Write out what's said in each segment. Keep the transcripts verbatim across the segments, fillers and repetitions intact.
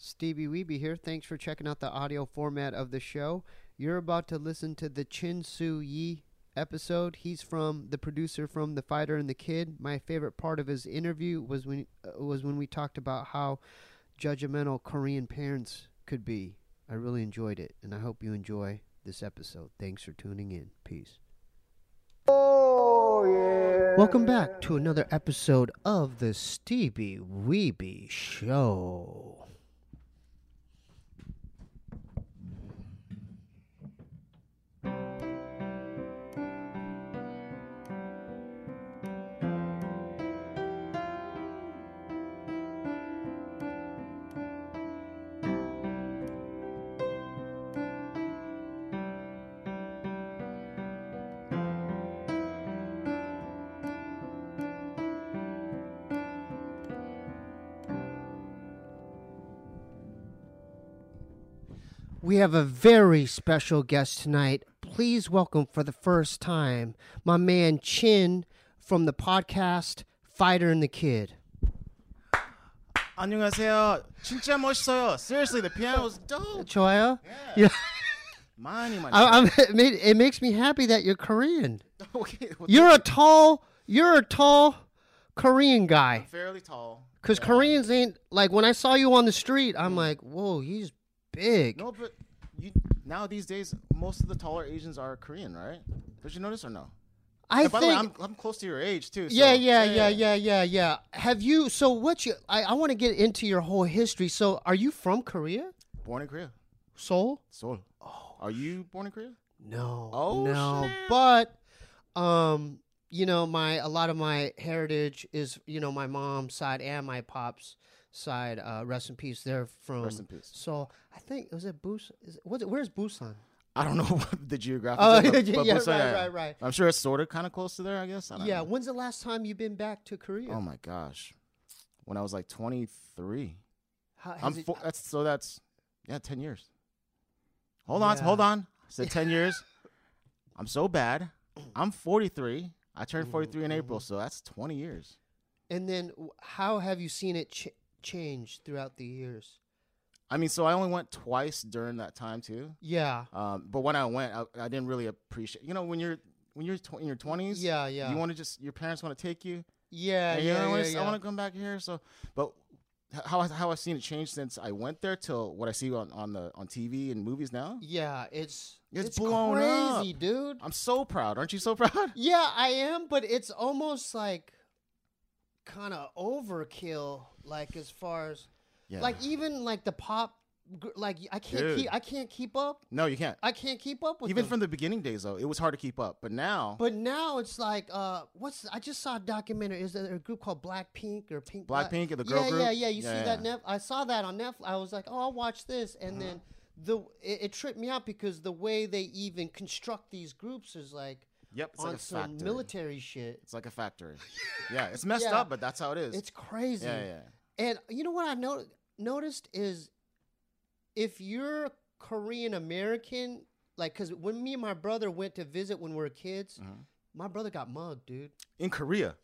Stevie Weeby here. Thanks for checking out the audio format of the show. You're about to listen to the Chin Soo Yi episode. He's from the producer from The Fighter and the Kid. My favorite part of his interview was when uh, was when we talked about how judgmental Korean parents could be. I really enjoyed it, and I hope you enjoy this episode. Thanks for tuning in. Peace. Oh, yeah. Welcome back to another episode of the Stevie Weeby Show. We have a very special guest tonight. Please welcome for the first time my man Chin from the podcast Fighter and the Kid. 안녕하세요. 진짜 멋있어요. Seriously, the piano was dope. 좋아요? Yeah. Yeah. 많이 많이. I, I'm, it, made, it makes me happy that you're Korean. Okay. You're a tall, you're a tall Korean guy. I'm fairly tall. Because yeah. Koreans ain't, like when I saw you on the street, I'm like, whoa, he's big. No, but you now these days, most of the taller Asians are Korean, right? Did you notice or no? I and by think. the way, I'm, I'm close to your age too. So, yeah, yeah, yeah, yeah, yeah, yeah. Have you? So what you? I, I want to get into your whole history. So are you from Korea? Born in Korea. Seoul? Seoul. Oh. Are you born in Korea? No. Oh, no. snap. But, um, you know, my a lot of my heritage is, you know, my mom's side and my pop's side. Uh, rest in peace. They're from. Rest in peace. So I think was it Busan? Is it, what's it? Where's Busan? I don't know what the geographic. Oh, is, but, yeah, but, yeah, but, so, right, yeah. right, right. I'm sure it's sort of kind of close to there. I guess. I don't Yeah. know. When's the last time you've been back to Korea? Oh my gosh, when I was like twenty-three. How, has I'm it- fo- that's so that's yeah, ten years. Hold on, Yeah. hold on. I said ten years. I'm so bad. I'm forty-three. I turned forty-three in April, so that's twenty years. And then w- how have you seen it ch- change throughout the years? I mean, so I only went twice during that time too. Yeah. Um, but when I went, I, I didn't really appreciate. You know, when you're when you're tw- in your twenties, Yeah, yeah. you want to just your parents want to take you. yeah, and yeah, you know, I yeah, wanna- yeah. I want to come back here. So, but h- how I- how I've seen it change since I went there till what I see on, on the on T V and movies now. Yeah, it's It's it's blown crazy, up. dude. I'm so proud. Aren't you so proud? Yeah, I am, but it's almost like kind of overkill. Like as far as Yeah. like even like the pop, gr- like I can't Dude. keep I can't keep up. No, you can't. I can't keep up with Even them. from the beginning days, though, it was hard to keep up. But now, But now it's like, uh, what's? I just saw a documentary. Is there a group called Blackpink or Pink? Black- Blackpink, the girl yeah, group? Yeah, yeah, You Yeah, see that? yeah. Nef- I saw that on Netflix. I was like, oh, I'll watch this, and then the it, it tripped me out because the way they even construct these groups is like yep, it's on like a some factory. military shit. It's like a factory. yeah, it's messed Yeah. up, but that's how it is. It's crazy. yeah, yeah. And you know what I no- noticed is if you're Korean American, like, because when me and my brother went to visit when we were kids, Mhm. my brother got mugged, dude. In Korea.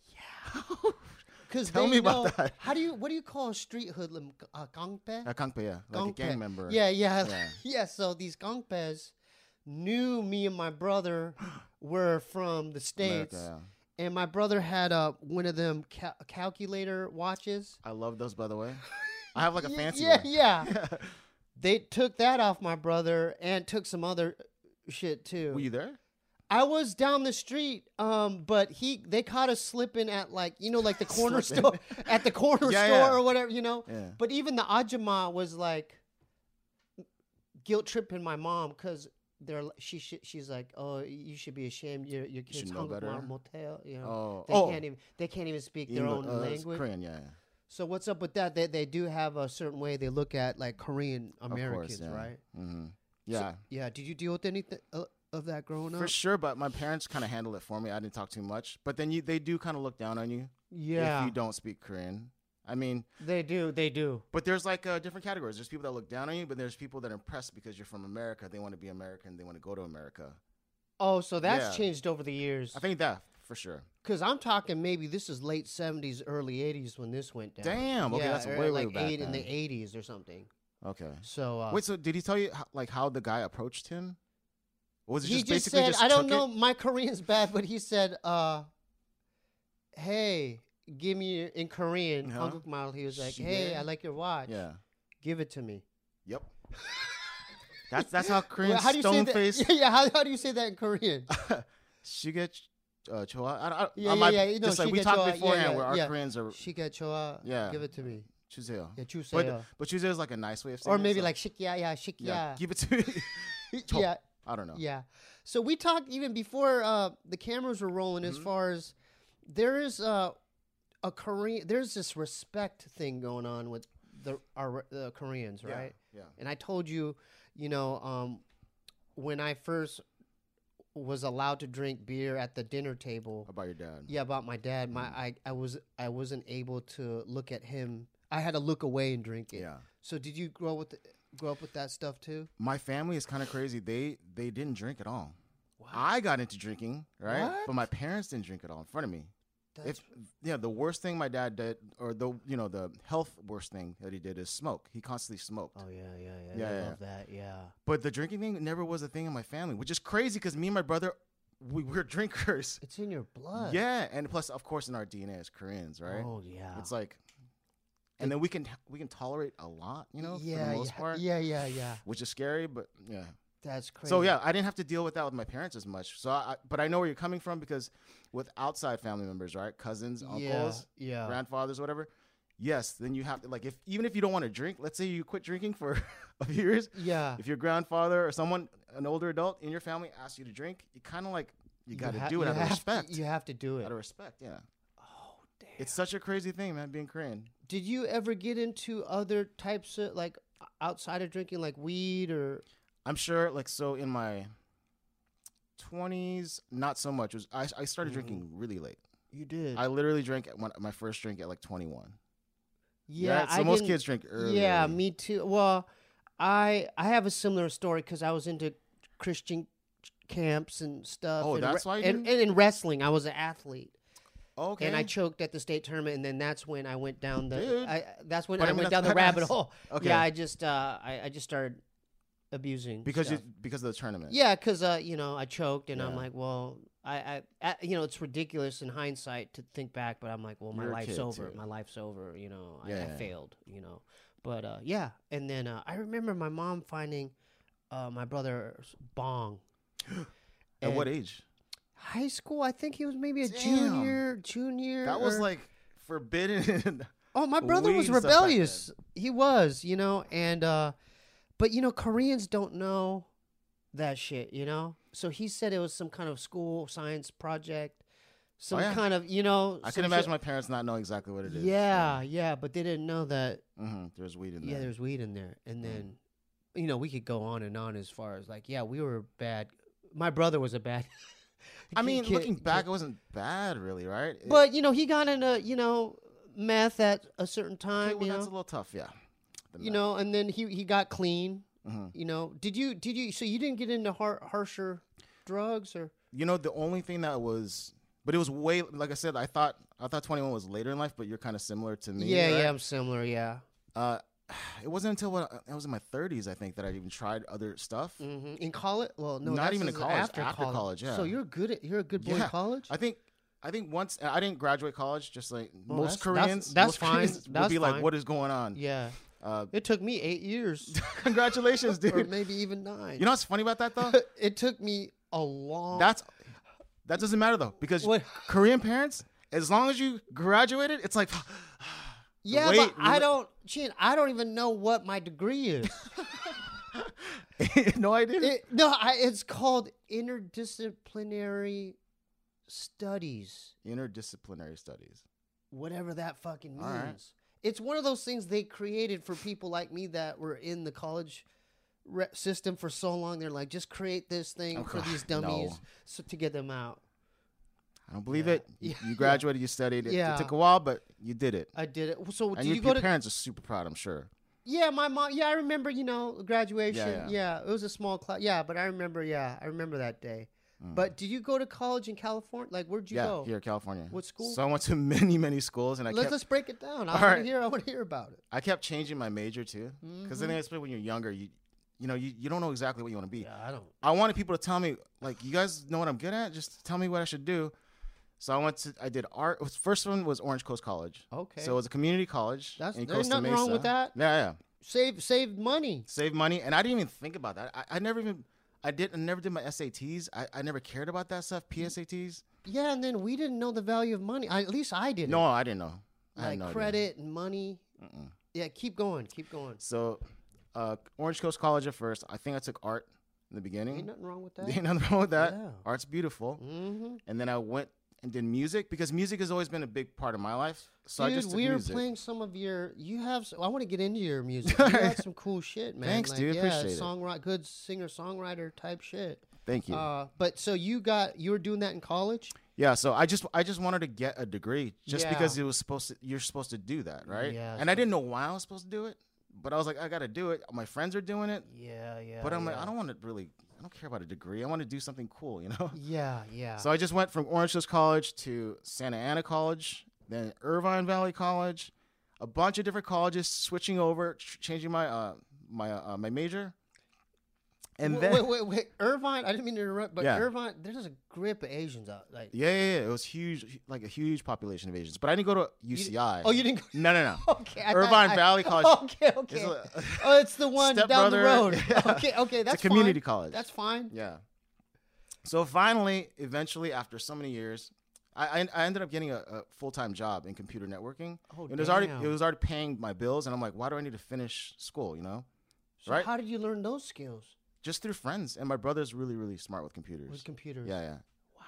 Because Tell they me about know, that. How do you what do you call a street hoodlum? Uh, gangpe? Uh, Kangpe, yeah. Like a Gangpe. gang member. Yeah, yeah, Yeah. yeah. So these gangpes knew me and my brother were from the states, America, and my brother had uh, one of them cal- calculator watches. yeah. I love those, by the way. I have like a Ye- fancy yeah, one. yeah. They took that off my brother and took some other shit too. Were you there? I was down the street, um, but he they caught us slipping at like you know like the corner Slipping. store at the corner Yeah, store yeah. or whatever you know. Yeah. But even the ajumma was like guilt tripping my mom because they're she sh- she's like, oh, you should be ashamed. Your your kids should know hung up better. my motel. You know, Oh, they oh. can't even they can't even speak their England- own uh, it's language. Korean, yeah. yeah. So what's up with that? They they do have a certain way they look at like Korean Of Americans, course, yeah. right? Mm-hmm. Yeah. Yeah. Did you deal with anything uh, of that growing up? For sure, but my parents kind of handled it for me. I didn't talk too much. But then you, they do kind of look down on you Yeah, if you don't speak Korean. I mean, they do. They do. but there's like uh, different categories. There's people that look down on you, but there's people that are impressed because you're from America. They want to be American. They want to go to America. Oh, so that's Yeah. changed over the years. I think that for sure. Because I'm talking maybe this is late seventies, early eighties when this went down. Damn. Okay, yeah, that's or way, way like back eight in the then. eighties or something. Okay. So uh, Wait, so did he tell you how, like how the guy approached him? Or was it he just, just basically said, just I don't took know, it? my Korean's bad, but he said, uh, hey, give me your, in Korean, Uh-huh. 한국 말, he was like, hey, Yeah. I like your watch. Yeah. Give it to me. Yep. That's that's how Korean Well, how do you say stone that? face. Yeah, how, how do you say that in Korean? Shiga uh, choa. I, I, Yeah, I yeah, might- yeah, you know, just like we shiga talked choa, yeah, beforehand, yeah, where our yeah. Koreans are Shiga choa, Yeah. give it to me. chuseyo. Yeah, chuseyo. But but chuseyo is like a nice way of saying Or it. maybe so- like shikya, yeah, shikya. yeah, give it to me. Cho- Yeah, I don't know. yeah. So we talked even before uh, the cameras were rolling as Mhm. far as there is uh, a Korean, there's this respect thing going on with the our uh, Koreans, Yeah, right? Yeah. And I told you, you know, um, when I first was allowed to drink beer at the dinner table, About your dad. yeah, about my dad, my Mhm. I, I was I wasn't able to look at him. I had to look away and drink it. Yeah. So did you grow with the, grow up with that stuff too? My family is kind of crazy. They they didn't drink at all. Wow. I got into drinking, right? What? But my parents didn't drink at all in front of me. That's If yeah, the worst thing my dad did, or the you know the health worst thing that he did is smoke. He constantly smoked. oh yeah, yeah, yeah. Yeah, I yeah. love that. Yeah. But the drinking thing never was a thing in my family, which is crazy because me and my brother, we were drinkers. It's in your blood. Yeah, and plus, of course, in our D N A as Koreans, right? Oh yeah. It's like, and then we can we can tolerate a lot, you know, yeah, for the most yeah, part, yeah, yeah, yeah. which is scary. But yeah, That's crazy. so yeah, I didn't have to deal with that with my parents as much. So, I, but I know where you're coming from because with outside family members, right, cousins, uncles, yeah, yeah. grandfathers, whatever. Yes, then you have to like if even if you don't want to drink, let's say you quit drinking for a few years. yeah. If your grandfather or someone, an older adult in your family, asks you to drink, you kind of like you, got to ha- do it you out of have respect. To, you have to do it. Out of respect, yeah. Oh damn. It's such a crazy thing, man, being Korean. Did you ever get into other types of like outside of drinking, like weed or? I'm sure, like, so in my twenties, not so much. It was I, I started Mhm. drinking really late. You did. I literally drank at one, my first drink at like twenty-one. yeah. Right? So I most didn't- kids drink early. Yeah, me too. Well, I I have a similar story because I was into Christian camps and stuff. Oh, and that's why you and, didn't? and in wrestling, I was an athlete, Okay. and I choked at the state tournament, and then that's when I went down the. Dude. I, that's when But I, I mean, went that's down the badass. rabbit hole. okay. Yeah, I just uh I, I just started abusing because stuff. you because of the tournament. Yeah, because uh, you know, I choked, and I'm Yeah. like, well, I, I, I, you know, it's ridiculous in hindsight to think back, but I'm like, well, my You're a life's kid, over. too. My life's over. You know, I, Yeah, I yeah. failed. You know, but uh, yeah, and then uh, I remember my mom finding uh, my brother's bong. At what And age? High school, I think he was maybe a Damn. junior, junior. That was or- like forbidden. Oh, my brother weed was and stuff back rebellious. He was, you know, and uh but you know, Koreans don't know that shit, you know? So he said it was some kind of school science project, some Oh, yeah. kind of, you know, I some can imagine shit- my parents not knowing exactly what it is. Yeah, yeah, but they didn't know that hmm There's weed in yeah, there. there's weed in there. And Mm. then you know, we could go on and on as far as like, yeah, we were bad. My brother was a bad I mean, kid- looking kid- back, it wasn't bad, really, right? It- But you know, he got into, you know, meth at a certain time, okay, well, you that's know. a little tough, yeah. The You meth. know, and then he he got clean. Mhm. You know, did you did you so you didn't get into har- harsher drugs or You know, the only thing that was, but it was way, like I said, I thought I thought twenty-one was later in life, but you're kind of similar to me. yeah, right? yeah, I'm similar, yeah. Uh, it wasn't until when I was in my thirties, I think, that I even tried other stuff. hmm In college, well, no, Not that's even in is college, After, after college. college, yeah. So you're good at you're a good boy Yeah. in college. I think, I think once I didn't graduate college, just like Well, most that's- Koreans, that's- that's most fine. Koreans would That's be like, fine. "What is going on?" yeah, Uh, it took me eight years, congratulations, or dude. maybe even nine. You know what's funny about that though? it took me a long. That's that doesn't matter though, because What? Korean parents, as long as you graduated, it's like yeah, wait, but I rela- don't, Chin, I don't even know what my degree is. no idea. It, no, I, it's called interdisciplinary studies. Interdisciplinary studies. Whatever that fucking means. All right. It's one of those things they created for people like me that were in the college re- system for so long. They're like, just create this thing Oh, for God, these dummies no. so, to get them out. I don't believe Yeah. it. You, Yeah. you graduated, you studied. It, Yeah. it took a while, but you did it. I did it. So And did your, you go your to? parents are super proud, I'm sure. Yeah, my mom. Yeah, I remember. You know, graduation. Yeah, Yeah, yeah. it was a small class. Yeah, but I remember. Yeah, I remember that day. Mm. But did you go to college in California? Like, where'd you yeah, go? here in California. What school? So I went to many, many schools, and I let's kept let's break it down. I All want to right. hear. I want to hear about it. I kept changing my major too, because Mhm. then especially when you're younger, you you know you, you don't know exactly what you want to be. Yeah, I don't. I wanted people to tell me, like, you guys know what I'm good at. Just tell me what I should do. So I went to I did art. First one was Orange Coast College. Okay. So it was a community college. That's in there's Costa nothing Mesa. wrong with that. Yeah, yeah. Save save money. Save money, and I didn't even think about that. I, I never even I did I never did my S A Ts. I, I never cared about that stuff. P S A Ts. Yeah, and then we didn't know the value of money. I, at least I didn't. No, I didn't know. I had like no idea. credit and money. Mm-mm. Yeah, keep going, keep going. So, uh, Orange Coast College at first. I think I took art in the beginning. Ain't nothing wrong with that. Ain't nothing wrong with that. Yeah. Art's beautiful. Mm-hmm. And then I went and did music because music has always been a big part of my life. So Dude, I just did we were music. playing some of your. You have. I want to get into your music. You got some cool shit, man. Thanks, like, dude. Yeah, Appreciate it. songwriter, good singer songwriter type shit. Thank you. Uh, but so you got you were doing that in college? yeah. So I just I just wanted to get a degree just Yeah. because it was supposed to. You're supposed to do that, right? Yeah, And I didn't know why I was supposed to do it, but I was like, I got to do it. My friends are doing it, Yeah, yeah. but I'm yeah. like, I don't want to really. I don't care about a degree. I want to do something cool, you know. Yeah, yeah. So I just went from Orange Coast College to Santa Ana College, then Irvine Valley College, a bunch of different colleges, switching over, ch- changing my uh, my uh, my major, and wait, then wait, wait, wait. Irvine. I didn't mean to interrupt, but Yeah. Irvine. There's a grip of Asians out. Like, yeah, yeah, yeah, it was huge, like a huge population of Asians. But I didn't go to U C I. oh, you didn't. Go, No, no, no. okay, I Irvine thought, Valley I, College. Okay, okay. It's a- oh, it's the one down the Stepbrother. road. Yeah. Okay, okay. That's it's a community fine. college. That's fine. Yeah. So finally, eventually, after so many years, I I, I ended up getting a, a full time job in computer networking. Oh, It was already damn. it was already paying my bills, and I'm like, why do I need to finish school? You know, So right? how did you learn those skills Just through friends, and my brother's really really smart with computers. with computers? Yeah, yeah. Wow.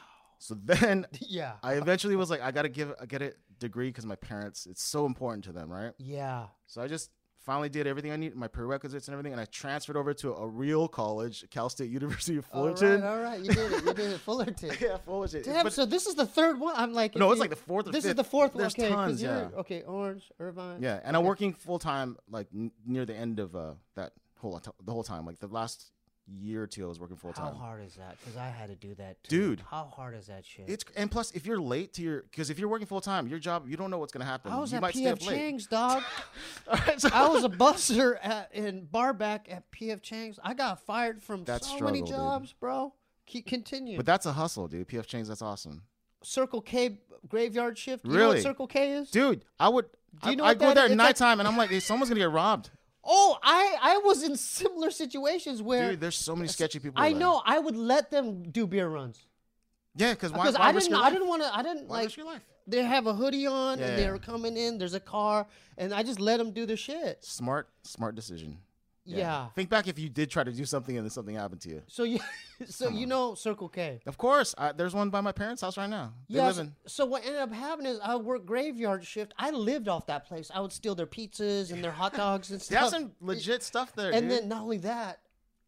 So then Yeah. I eventually was like, I gotta give I get a degree because my parents, it's so important to them, right? Yeah. So I just finally did everything I need, my prerequisites and everything, and I transferred over to a real college, Cal State University of Fullerton. All right, all right. You did it. You did it. Fullerton. Yeah, Fullerton. Damn. But- so this is the third one. I'm like. no, if it's you- like the fourth or This fifth. is the fourth one. There's Okay, 'cause tons, you're- yeah. Okay, Orange, Irvine. Yeah, and I'm Okay. working full time, like n- near the end of uh, that whole t- the whole time, like the last year or two, I was working full How time. hard is that? Because I had to do that too. Dude. How hard is that shit? It's and plus, if you're late to your, because if you're working full time, your job, you don't know what's gonna happen. I was you at might P stay F up late. Chang's, dog. All right, so I was a busser at, in Barback at P F Chang's. I got fired from That's so struggle, many dude. jobs, bro. Keep continue. but that's a hustle, dude. P F Chang's, that's awesome, Circle K graveyard shift. You know Really? what Circle K is? dude. I would. Do you I, know I what go that there is? at It's like- nighttime, and I'm like, hey, someone's gonna get robbed, Oh, I I was in similar situations where dude. There's so many sketchy people. I there. know I would let them do beer runs Yeah, because why? because why I risk didn't your I life? didn't want to I didn't Why like risk your life? they have a hoodie on Yeah, and yeah. they're coming in. There's a car and I just let them do their shit. Smart, smart decision. Yeah. Think back if you did try to do something and then something happened to you. So you so Come you on. know Circle K. Of course, I, there's one by my parents' house right now. They Yeah. live So, in. so what ended up happening is I worked graveyard shift. I lived off that place. I would steal their pizzas and their hot dogs and They have stuff. some legit stuff there, and dude. then not only that,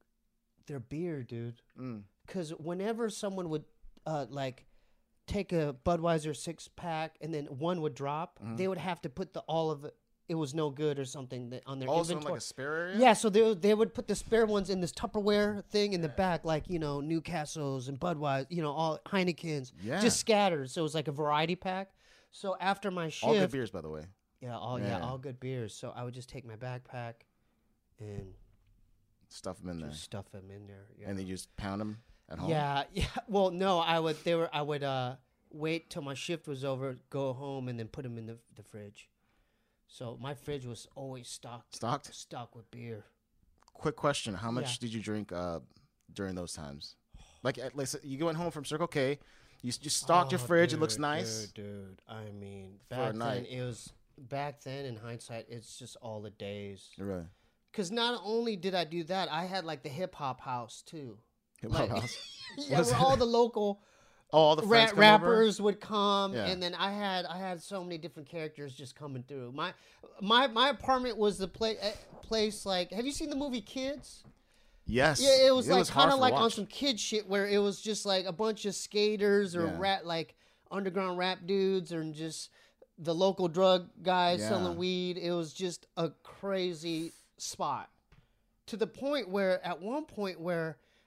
their beer, dude. Mm. Because whenever someone would uh, like take a Budweiser six pack and then one would drop, Mhm. they would have to put the all of it. It was no good or something that on their Also in inventory. like a spare area. Yeah, so they they would put the spare ones in this Tupperware thing in the back, like you know Newcastles and Budweiser, you know all Heinekens, Yeah. just scattered. So it was like a variety pack. So after my shift, All good beers, by the way. yeah, all yeah. Yeah. all good beers. So I would just take my backpack and Stuff them in there, just stuff them in there. Yeah. and then you just pound them at home. Yeah, yeah. Well, no, I would. They were. I would uh, wait till my shift was over, go home, and then put them in the the fridge. So my fridge was always stocked, Stocked. stocked with beer. Quick question: How much Yeah. did you drink uh, during those times? Like, at, like you went home from Circle K, you s- just stocked your Oh, fridge. it dude, looks nice. dude, dude. I mean, For a back then night. it was. Back then, in hindsight, it's just all the days. Really? Because not only did I do that, I had like the hip hop house too. Hip Like- hop house. Yeah, Was where it- all the local Oh, all the ra- friends come over? rappers would come, Yeah. and then I had I had so many different characters just coming through. My my my apartment was the pla- eh, place like. Have you seen the movie Kids? Yes. Yeah, it was like hard kind of to like on watch. some kid shit where it was just like a bunch of skaters or Yeah. rap like underground rap dudes or just the local drug guys Yeah. selling weed. It was just a crazy spot to the point where at one point where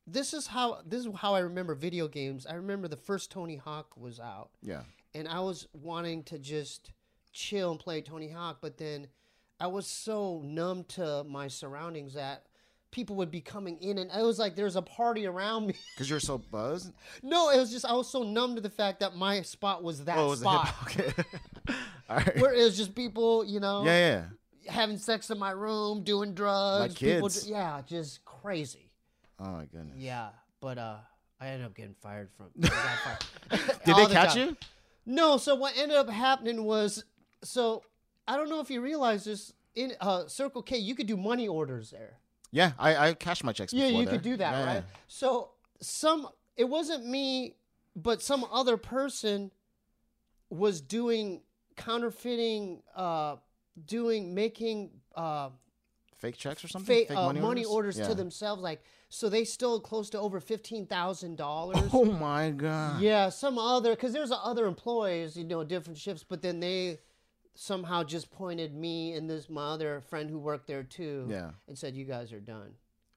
this is how this is how I remember video games. I remember the first Tony Hawk was out. Yeah. And I was wanting to just chill and play Tony Hawk, but then I was so numb to my surroundings that people would be coming in, and it was like there's a party around me. Because you're so buzzed? No, it was just I was so numb to the fact that my spot was that Oh, it was spot. a hip. Okay. All right. Where it was just people, you know, Yeah, yeah. having sex in my room, doing drugs. Like kids. People, yeah, just crazy. Oh, my goodness. Yeah, but uh, I ended up getting fired from. I got fired. Did All they the catch time. you? No, so what ended up happening was, so I don't know if you realize this, in uh, Circle K, you could do money orders there. Yeah, I, I cashed my checks Yeah, before you there. could do that, Yeah, right? So some, it wasn't me, but some other person was doing counterfeiting, uh, doing, making uh, Fake checks or something? fa- uh, money, money orders, Yeah. to themselves. Like, so they stole close to over fifteen thousand dollars. Oh, my God. Yeah, some other, because there's other employees, you know, different shifts, but then they somehow just pointed me and this my other friend who worked there too, Yeah. and said, "You guys are done."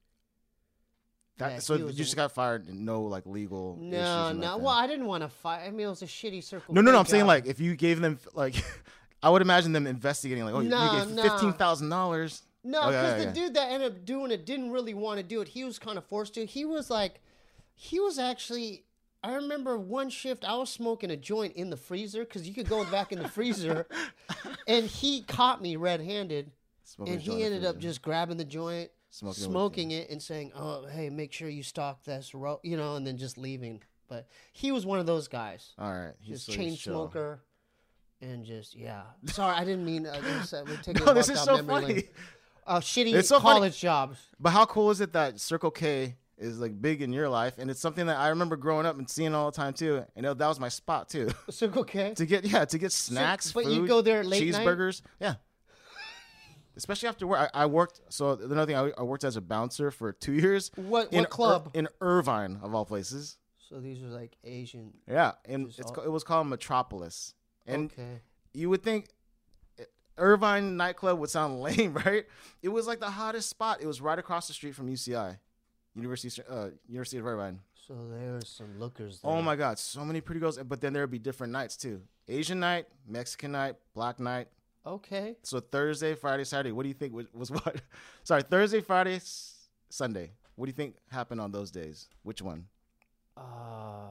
That, Yeah, so he you was just a- got fired and no, like, legal issues? No, or no. nothing? Well, I didn't want to fight. I mean, it was a shitty Circle. No, no, K no. I'm saying, job. like, if you gave them, like, I would imagine them investigating, like, oh, No, you gave no. fifteen thousand dollars. No, Oh, because yeah, the yeah. dude that ended up doing it didn't really want to do it. He was kind of forced to. He was like, he was actually. I remember one shift I was smoking a joint in the freezer because you could go back in the freezer, and he caught me red-handed, and he ended up just grabbing the joint, Smoking smoking, it with it, and saying, "Oh, hey, make sure you stock this, ro-, you know," and then just leaving. But he was one of those guys, All right. He's just so chain he's chill. smoker, and just yeah. Sorry, I didn't mean. I guess uh, we're taking No, a this walk is down so memory funny. lane. Uh, shitty It's so funny. college jobs. But how cool is it that Circle K is like big in your life, and it's something that I remember growing up and seeing all the time too. And that was my spot too Circle K. to get yeah to get snacks, but food, you go there late night? cheeseburgers, yeah. Especially after work, I, I worked. So another thing, I, I worked as a bouncer for two years. What in what club? Ir- in Irvine, of all places. So these are like Asian. Yeah, and Just it's all- ca- it was called Metropolis, and Okay. you would think Irvine nightclub would sound lame, right? It was like the hottest spot. It was right across the street from U C I, University uh, University of Irvine. So there's some lookers there. Oh my God, so many pretty girls. But then there would be different nights too: Asian night, Mexican night, Black night. Okay. So Thursday, Friday, Saturday. What do you think was, was what? Sorry, Thursday, Friday, s- Sunday. What do you think happened on those days? Which one? Uh,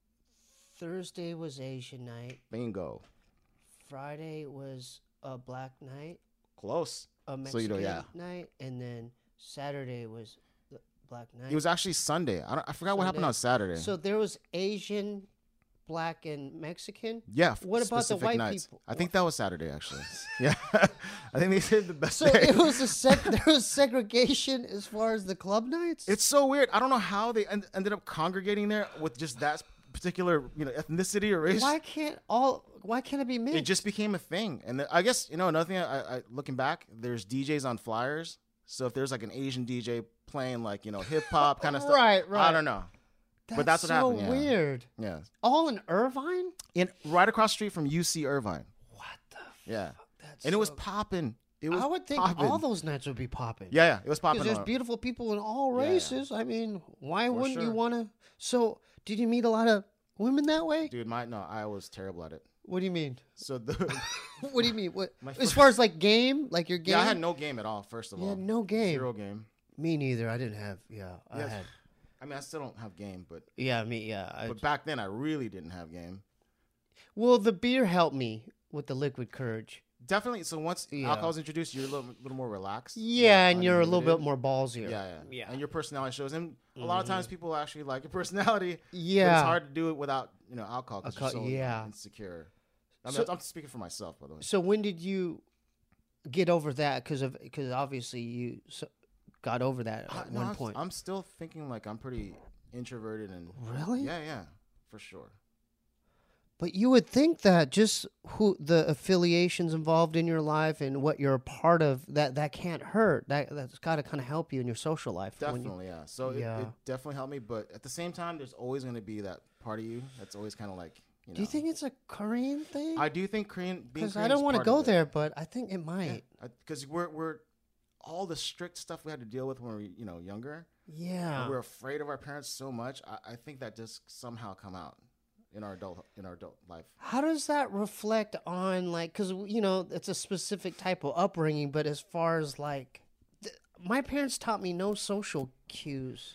Thursday was Asian night. Bingo. Friday was a black night. Close. A So, Mexican you know, yeah. night, and then Saturday was the black night. It was actually Sunday. I, don't, I forgot what happened Sunday. on Saturday. So there was Asian, black, and Mexican. yeah. f- What about the specific white nights. people? I think that was Saturday actually. Yeah. I think they did the best. So day. it was a sec- there was segregation as far as the club nights. It's so weird. I don't know how they en- ended up congregating there with just that particular, you know, ethnicity or race. Why can't all? Why can't it be mixed? It just became a thing. And the, I guess, you know, another thing, I, I, looking back, there's D Js on flyers. So if there's like an Asian D J playing like, you know, hip hop kind of stuff. Right, right. I don't know. But that's what so happened, yeah. weird. Yeah. All in Irvine. In right across the street from U C Irvine. What the? F- Yeah. That's And it was so- popping. It was I would think popping. all those nights would be popping. Yeah, yeah. It was popping. Because there's on- beautiful people in all Yeah, yeah. races. I mean, why For wouldn't you sure. want to? So, did you meet a lot of women that way? Dude, my, no, I was terrible at it. What do you mean? So the, What do you mean? What My as first- far as like game, like your game? yeah, I had no game at all, first of You all. had no game. Zero game. Me neither. I didn't have. Yeah, I Yes. had. I mean, I still don't have game, but Yeah, me. Yeah. I, but back then I really didn't have game. well, the beer helped me with the liquid courage. Definitely. So once Yeah. alcohol's introduced, you're a little, little more relaxed. Yeah, and you're a little bit uninhibited. more ballsier. Yeah, yeah, Yeah. And your personality shows. And a lot of times people actually like your personality. But Yeah. it's hard to do it without you know alcohol because you're Alcohol- so yeah. insecure. I mean, So- I'm speaking for myself, by the way. So when did you get over that? Because of because obviously you so, got over that Uh, at no, one I'm, point. I'm still thinking like I'm pretty introverted and Really? yeah, yeah, for sure. But you would think that just who the affiliations involved in your life and what you're a part of that that can't hurt. That that's got to kind of help you in your social life. when you- Definitely, yeah. So Yeah. It, it definitely helped me, but at the same time, there's always going to be that part of you that's always kind of like you know. do you think it's a Korean thing? I do think Korean being Because I Korean don't is want to part go of it. there, but I think it might. Because we're we're all the strict stuff we had to deal with when we were, you know, younger. Yeah. And we're afraid of our parents so much. I, I think that just somehow come out in our adult in our adult life. How does that reflect on, like, because, you know, it's a specific type of upbringing, but as far as, like, th- my parents taught me no social cues.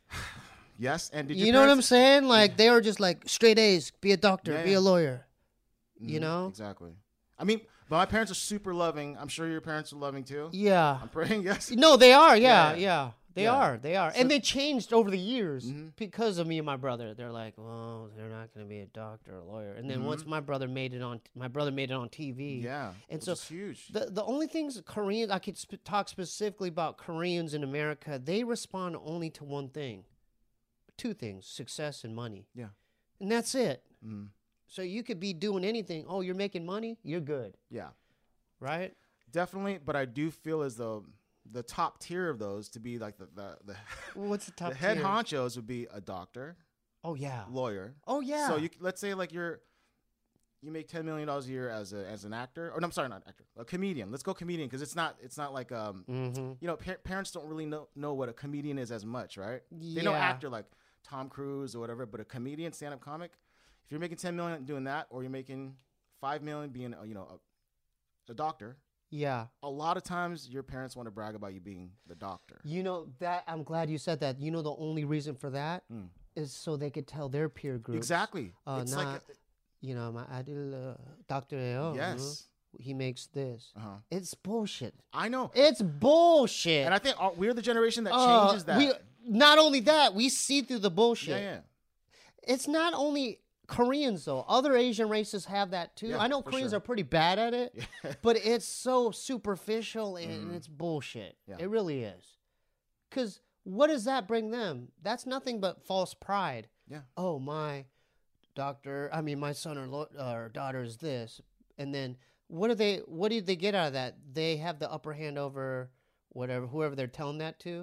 Yes, and did You your know what I'm parents- saying? Like, they were just like, straight A's, be a doctor, Yeah, be yeah. a lawyer. Mhm, You know? exactly. I mean, but my parents are super loving. I'm sure your parents are loving too. Yeah. I'm praying, yes. No, they are. Yeah, Yeah, yeah. yeah. They Yeah. are. They are. So- and they changed over the years Mhm. because of me and my brother. They're like, well, they're not going to be a doctor or a lawyer. And then Mhm. once my brother made it on, my brother made it on T V. Yeah, And which so is huge. The the only things Koreans, I could sp- talk specifically about Koreans in America, they respond only to one thing, two things: success and money. Yeah. And that's it. Mhm. So you could be doing anything. Oh, you're making money, you're good, Yeah, right? definitely. But I do feel as though the top tier of those to be like the the the, What's the top the head tier? honchos would be a doctor, Oh yeah. lawyer. Oh yeah. So you let's say like you're you make ten million dollars a year as a as an actor, or no, I'm sorry, not actor, a comedian. Let's go comedian because it's not it's not like um Mm-hmm. you know par- parents don't really know know what a comedian is as much, right? They know Yeah. actor like Tom Cruise or whatever, but a comedian, stand up comic. If you're making ten million doing that, or you're making five million being a, you know a, a doctor, Yeah. a lot of times your parents want to brag about you being the doctor. You know that I'm glad you said that. You know the only reason for that is Mm. so they could tell their peer groups. Exactly. Uh, it's nah, like You know, my idol, uh, Doctor Eo. yes. He makes this. Uh-huh. It's bullshit. I know. It's bullshit. And I think uh, we're the generation that Uh, changes that. We, not only that, we see through the bullshit. yeah, yeah. It's not only Koreans though. Other Asian races have that too. Yeah, I know for Koreans sure. are pretty bad at it, Yeah. but it's so superficial and Mhm. it's bullshit. Yeah. It really is. Cause what does that bring them? That's nothing but false pride. Yeah. Oh my doctor, I mean my son or, lo- or daughter is this, and then what do they? What do they get out of that? They have the upper hand over whatever whoever they're telling that to,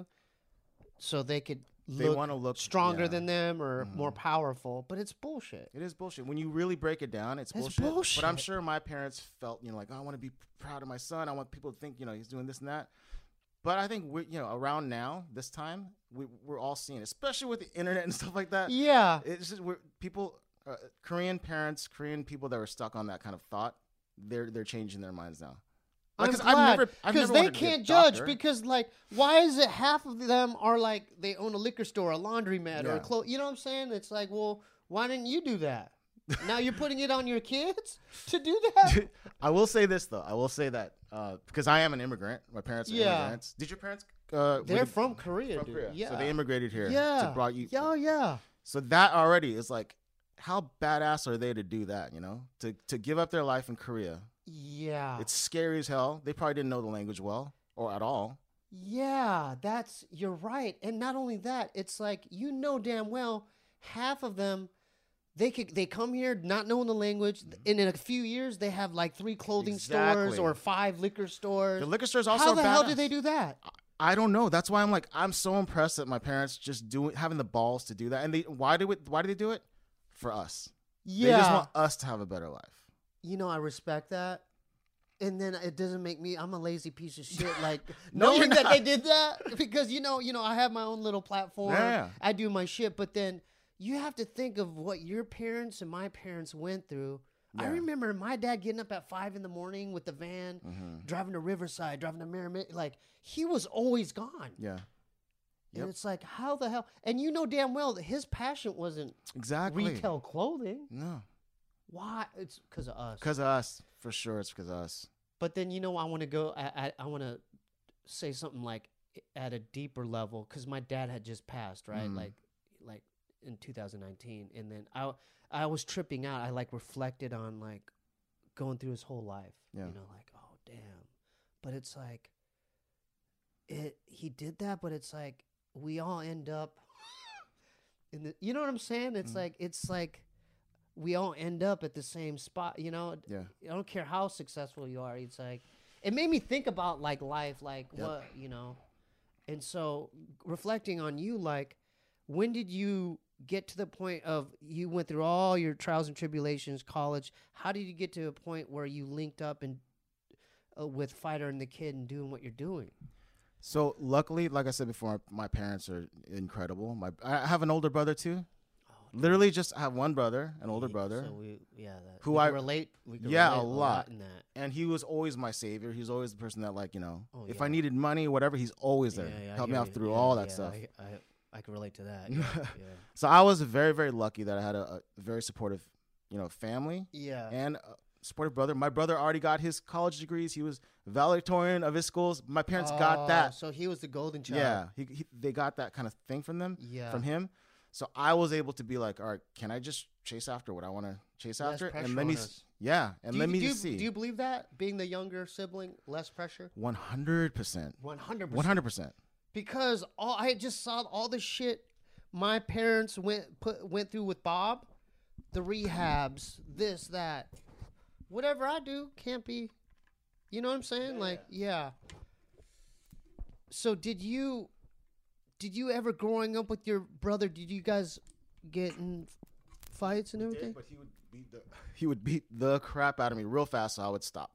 so they could They look want to look stronger yeah. than them or Mhm. more powerful. But it's bullshit. It is bullshit. When you really break it down, it's, It's bullshit. But I'm bullshit. sure my parents felt, you know, like, oh, I want to be proud of my son. I want people to think, you know, he's doing this and that. But I think we, you know, around now, this time, we we're all seeing, especially with the internet and stuff like that. Yeah. It's just we're, people, uh, Korean parents, Korean people that were stuck on that kind of thought, they're they're changing their minds now. Like, I'm 'cause glad, I've never, I've because never they wanted to be a can't judge. doctor. Because like, why is it half of them are like they own a liquor store, a laundromat, or a Yeah. clothes? You know what I'm saying? It's like, well, why didn't you do that? Now you're putting it on your kids to do that. I will say this though. I will say that uh, because I am an immigrant. My parents are Yeah. immigrants. Did your parents? Uh, They're were- from Korea, from dude. Korea. Yeah. So they immigrated here. yeah. To brought you. Yeah, yeah. So that already is like, how badass are they to do that? You know, to to give up their life in Korea. Yeah. It's scary as hell. They probably didn't know the language well or at all. Yeah, that's you're right. And not only that, it's like you know damn well half of them they could they come here not knowing the language, and in a few years they have like three clothing stores Exactly. or five liquor stores. The liquor stores also How are the hell badass. did they do that? I don't know. That's why I'm like, I'm so impressed that my parents just doing having the balls to do that. And they why do it? Why do they do it? For us. Yeah. They just want us to have a better life. You know, I respect that. And then it doesn't make me I'm a lazy piece of shit like No, you're knowing that not. they did that because you know, you know, I have my own little platform. Yeah. I do my shit, but then you have to think of what your parents and my parents went through. I Yeah. remember my dad getting up at five in the morning with the van, Mhm. driving to Riverside, driving to Merrimack. Like he was always gone. Yeah. And Yep. it's like, how the hell? And you know damn well that his passion wasn't Exactly. retail clothing. No. Why? It's because of us. Because of us. For sure, it's because of us. But then you know I want to go. I I, I want to say something like at a deeper level because my dad had just passed, right? Mm. Like like in two thousand nineteen, and then I I was tripping out. I like reflected on like going through his whole life. Yeah. You know, like oh damn. But it's like it. He did that, but it's like we all end up in the. You know what I'm saying? It's Mm. like it's like. We all end up at the same spot, you know. Yeah. I don't care how successful you are. It's like it made me think about like life, like Yep. what you know. And so reflecting on you, like when did you get to the point of you went through all your trials and tribulations, college? How did you get to a point where you linked up and uh, with Fighter and the Kid and doing what you're doing? So luckily, like I said before, my parents are incredible. My I have an older brother too. Oh, Literally, just have one brother, an older we- brother, So we, yeah, that, Who we I- can relate. We can Yeah, relate a lot. in that. and he was always my savior. He's always the person that, like, you know, Oh, if yeah. I needed money, whatever, he's always there, Yeah, yeah, I help me hear out you. through Yeah, all that yeah, stuff. I, I, I can relate to that. Yeah, yeah. So I was very, very lucky that I had a, a very supportive, you know, family Yeah. and a supportive brother. My brother already got his college degrees. He was valedictorian of his schools. My parents got Oh, that. So he was the golden child. Yeah, he, he, they got that kind of thing from them, Yeah. from him. So I was able to be like, all right, can I just chase after what I want to chase Less after, pressure and let on me, us. s- yeah, and do let you, me do you, see. Do you believe that being the younger sibling, less pressure? One hundred percent, One hundred one percent. hundred percent. Because all I just saw all the shit my parents went put went through with Bob, the rehabs, this that, whatever I do can't be. You know what I'm saying? Yeah, like, yeah. So did you, did you ever growing up with your brother? Did you guys get in fights and everything? But he would beat the he would beat the crap out of me real fast, so I would stop.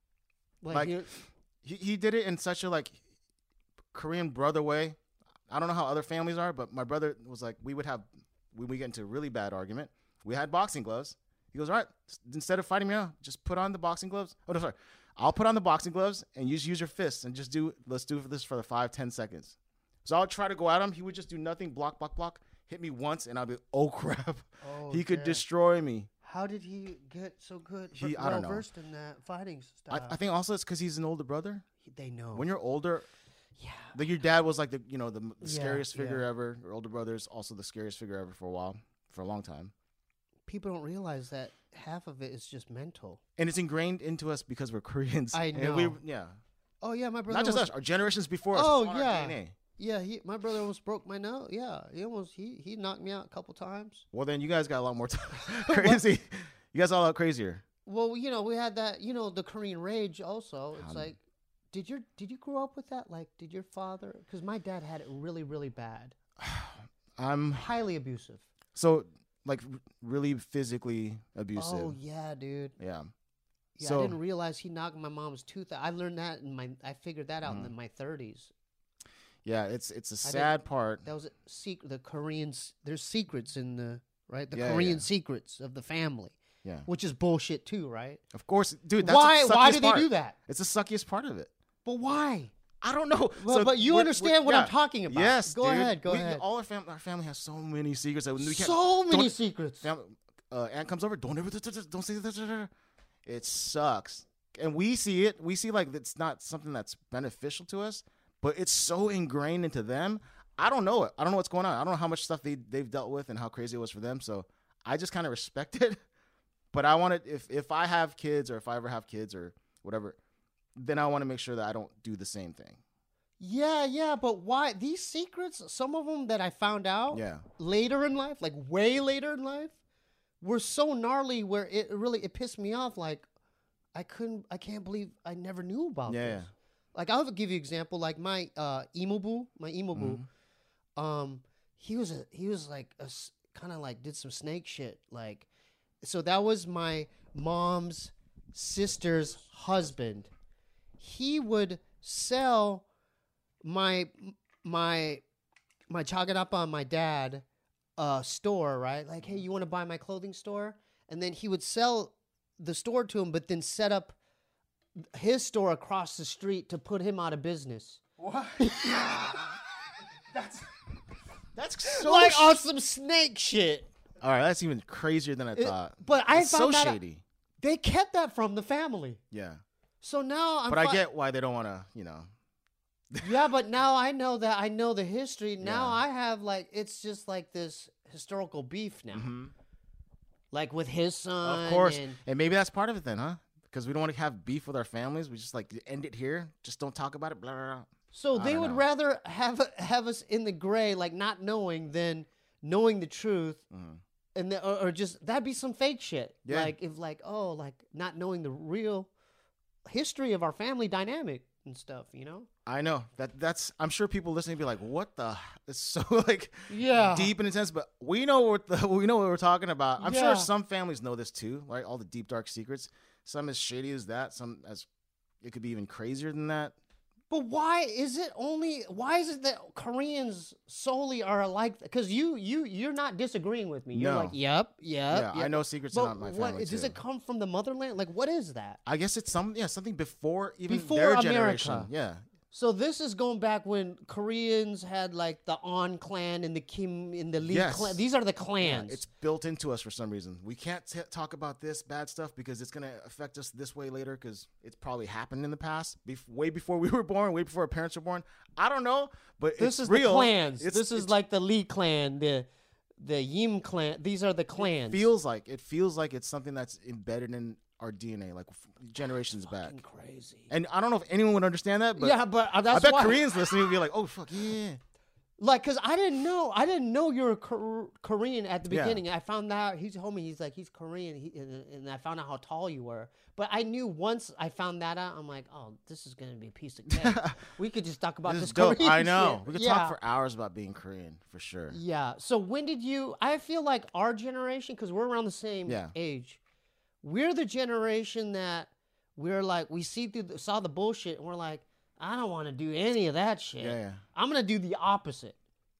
like- you- He he did it in such a like Korean brother way. I don't know how other families are, but my brother was like, we would have when we get into a really bad argument, we had boxing gloves. He goes, all right, s- instead of fighting me out, just put on the boxing gloves. Oh no, sorry, I'll put on the boxing gloves and you just use your fists and just do let's do this for the five ten seconds. So I would try to go at him. He would just do nothing, block, block, block, hit me once, and I'd be oh crap, oh, he could yeah. destroy me. How did he get so good? He- well I don't know. versed in that fighting I, style. I think also it's because he's an older brother. He- they know. When you're older, yeah. like your dad was like the you know the, the Yeah, scariest figure yeah. ever. Your older brother's also the scariest figure ever for a while, for a long time. People don't realize that half of it is just mental. And it's ingrained into us because we're Koreans. I And we, know. yeah. Oh yeah, my brother. Not just almost, us, our generations before us. Oh, it's on our yeah. D N A. Yeah, he, my brother almost broke my nose. Yeah, he almost he he knocked me out a couple times. Well, then you guys got a lot more time. Crazy. You guys are a lot crazier. Well, you know, we had that. You know, the Korean rage. Also, it's Um, like, did your did you grow up with that? Like, did your father? Because my dad had it really really bad, I'm highly abusive. so like r- really physically abusive. Oh yeah, dude. Yeah. Yeah, So- I didn't realize he knocked my mom's tooth out. I learned that in my. I figured that out Mhm. in my thirties. Yeah, it's it's a I sad part. That was a secret. The Koreans, there's secrets in the right. The Yeah, Korean yeah. secrets of the family, Yeah. which is bullshit too, right? Of course, dude, that's why? the Why suckiest do they part. do that? It's the suckiest part of it. But why? I don't know. Well, So but you we're- understand we're- what yeah. I'm talking about. Yes, Go dude. ahead. Go We- ahead. All our family, our family has so many secrets that we can't. So many don't- secrets. Fam- uh, aunt comes over. Don't ever don't say that. It sucks, and we see it. We see like it's not something that's beneficial to us, but it's so ingrained into them. I don't know it. I don't know what's going on. I don't know how much stuff they they've dealt with and how crazy it was for them. So I just kind of respect it. But I want to if if I have kids or if I ever have kids or whatever, then I want to make sure that I don't do the same thing. Yeah, yeah, but why these secrets? Some of them that I found out Yeah. later in life, like way later in life, were so gnarly where it really it pissed me off. Like I couldn't, I can't believe I never knew about Yeah, this. Like I'll give you an example. Like my uh, emo boo, my emo boo, Mhm. um, he was a he was like a kind of like did some snake shit. Like, so that was my mom's sister's husband. He would sell my my my chaganapa, my dad, uh, store, right? Like, hey, you want to buy my clothing store? And then he would sell the store to him, but then set up his store across the street to put him out of business. What? that's that's so like sh- on some snake shit. All right, that's even crazier than I It- thought. but I It's so found that out- shady. They kept that from the family. Yeah, So now I'm but I fi- get why they don't want to. You know. Yeah, but now I know that I know the history. Now Yeah. I have like it's just like this historical beef now. Mhm. Like with his son. Of course, and- and maybe that's part of it then, huh? Because we don't want to have beef with our families. We just like end it here. Just don't talk about it. Blah blah. blah. So I they don't would know. rather have have us in the gray, like not knowing, than knowing the truth, Mhm. and the, or, or just that'd be some fake shit. Yeah. Like if like oh like not knowing the real history of our family dynamic and stuff, you know? I know that. That's. I'm sure people listening be like, "What the?" It's so like Yeah. deep and intense. But we know what the we know what we're talking about. I'm Yeah. sure some families know this too, right? All the deep dark secrets. Some as shady as that. Some as it could be even crazier than that. But why is it only? Why is it that Koreans solely are like? Because you, you, you're not disagreeing with me. You're No. like, yep, yep. Yeah, I yep. know secrets But about my what family does too. it come from the motherland? Like, what is that? I guess it's some yeah something before even Before their America. generation. Yeah, So this is going back when Koreans had like the On clan and the Kim and the Lee Yes. clan. These are the Yeah, clans. it's built into us for some reason. We can't t- talk about this bad stuff because it's gonna affect us this way later because it's probably happened in the past, bef- way before we were born, way before our parents were born. I don't know, but this it's is real. the clans. It's- this is it's- like the Lee clan, the the Yim clan. These are the clans. feels like it feels like it's something that's embedded in our D N A, like f- generations back. Fucking crazy. And I don't know if anyone would understand that, but yeah, but uh, that's I bet why. Koreans listening would be like, "Oh fuck yeah." Like, cause I didn't know, I didn't know you were Kor- Korean at the Yeah. beginning. I found out he told me he's like he's Korean, he, and, and I found out how tall you were. But I knew once I found that out, I'm like, oh, this is gonna be a piece of cake. We could just talk about This this. is dope. Korean I know. shit. We could yeah. talk for hours about being Korean for sure. Yeah. So when did you? I feel like our generation, because we're around the same Yeah. age, we're the generation that we're like we see through the, saw the bullshit, and we're like, I don't want to do any of that shit. Yeah, yeah. I'm gonna do the opposite.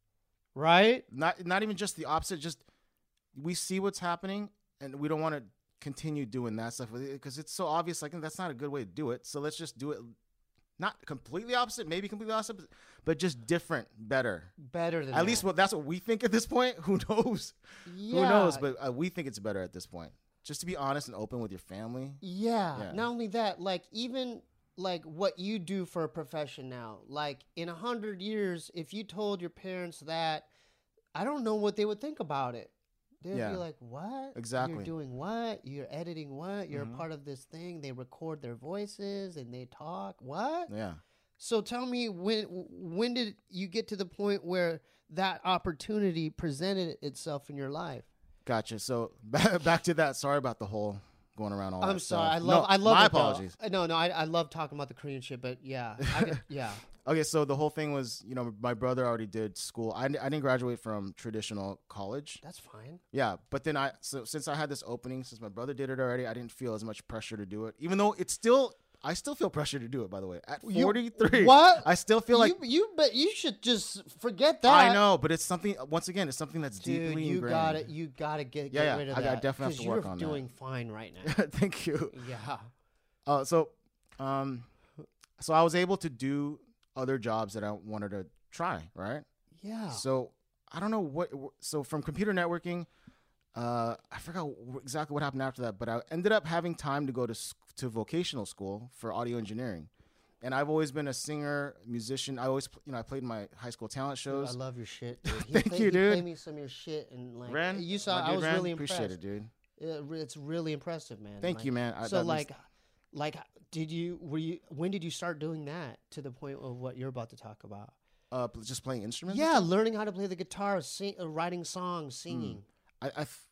Right? Not not even just the opposite. Just we see what's happening, and we don't want to continue doing that stuff because it's so obvious. Like that's not a good way to do it. So let's just do it. Not completely opposite, maybe completely opposite, but just different, better. Better than At least that. what that's what we think at this point. Who knows? Yeah. Who knows? But uh, we think it's better at this point. Just to be honest and open with your family. Yeah. Yeah. Not only that, like even like what you do for a profession now. Like in a hundred years, if you told your parents that, I don't know what they would think about it. They'd Yeah. be like, "What? Exactly. You're doing what? You're editing what? You're Mhm. a part of this thing. They record their voices and they talk. What?" Yeah. So tell me when when did you get to the point where that opportunity presented itself in your life? Gotcha. So back, back to that. Sorry about the whole going around all I'm that sorry. stuff. I love. No, I love. My it, though. apologies. Uh, No, no. I, I love talking about the Korean shit, but yeah, I get- yeah. Okay, so the whole thing was, you know, my brother already did school. I, I didn't graduate from traditional college. That's fine. Yeah, but then I, so since I had this opening, since my brother did it already, I didn't feel as much pressure to do it. Even though it's still, I still feel pressure to do it. By the way, at You- forty-three, what? I still feel like you, you, but you should just forget that. I know, but it's something. Once again, it's something that's Dude, deeply you ingrained. gotta, you gotta get, Yeah, get yeah, rid of I- I that. definitely have 'cause to work you're on that. doing fine right now. Thank you. yeah. Uh, so, um, so I was able to do other jobs that I wanted to try. Right. Yeah. So I don't know what. So from computer networking, uh, I forgot wh- exactly what happened after that, but I ended up having time to go to s- to vocational school for audio engineering, and I've always been a singer, musician. I always, pl- you know, I played in my high school talent Dude, I shows. love your shit. Dude. He Thank play- you, he dude. Played me some of your shit and like Ren, you saw. my I dude was Ren, really impressed. appreciate it, dude. It re- it's really impressive, man. Thank Like, you, man. I, So that means- like, like, did you were you when did you start doing that to the point of what you're about to talk about? uh, pl- just playing instruments. and Yeah, stuff? learning how to play the guitar, sing, uh, writing songs, singing. I, I, f-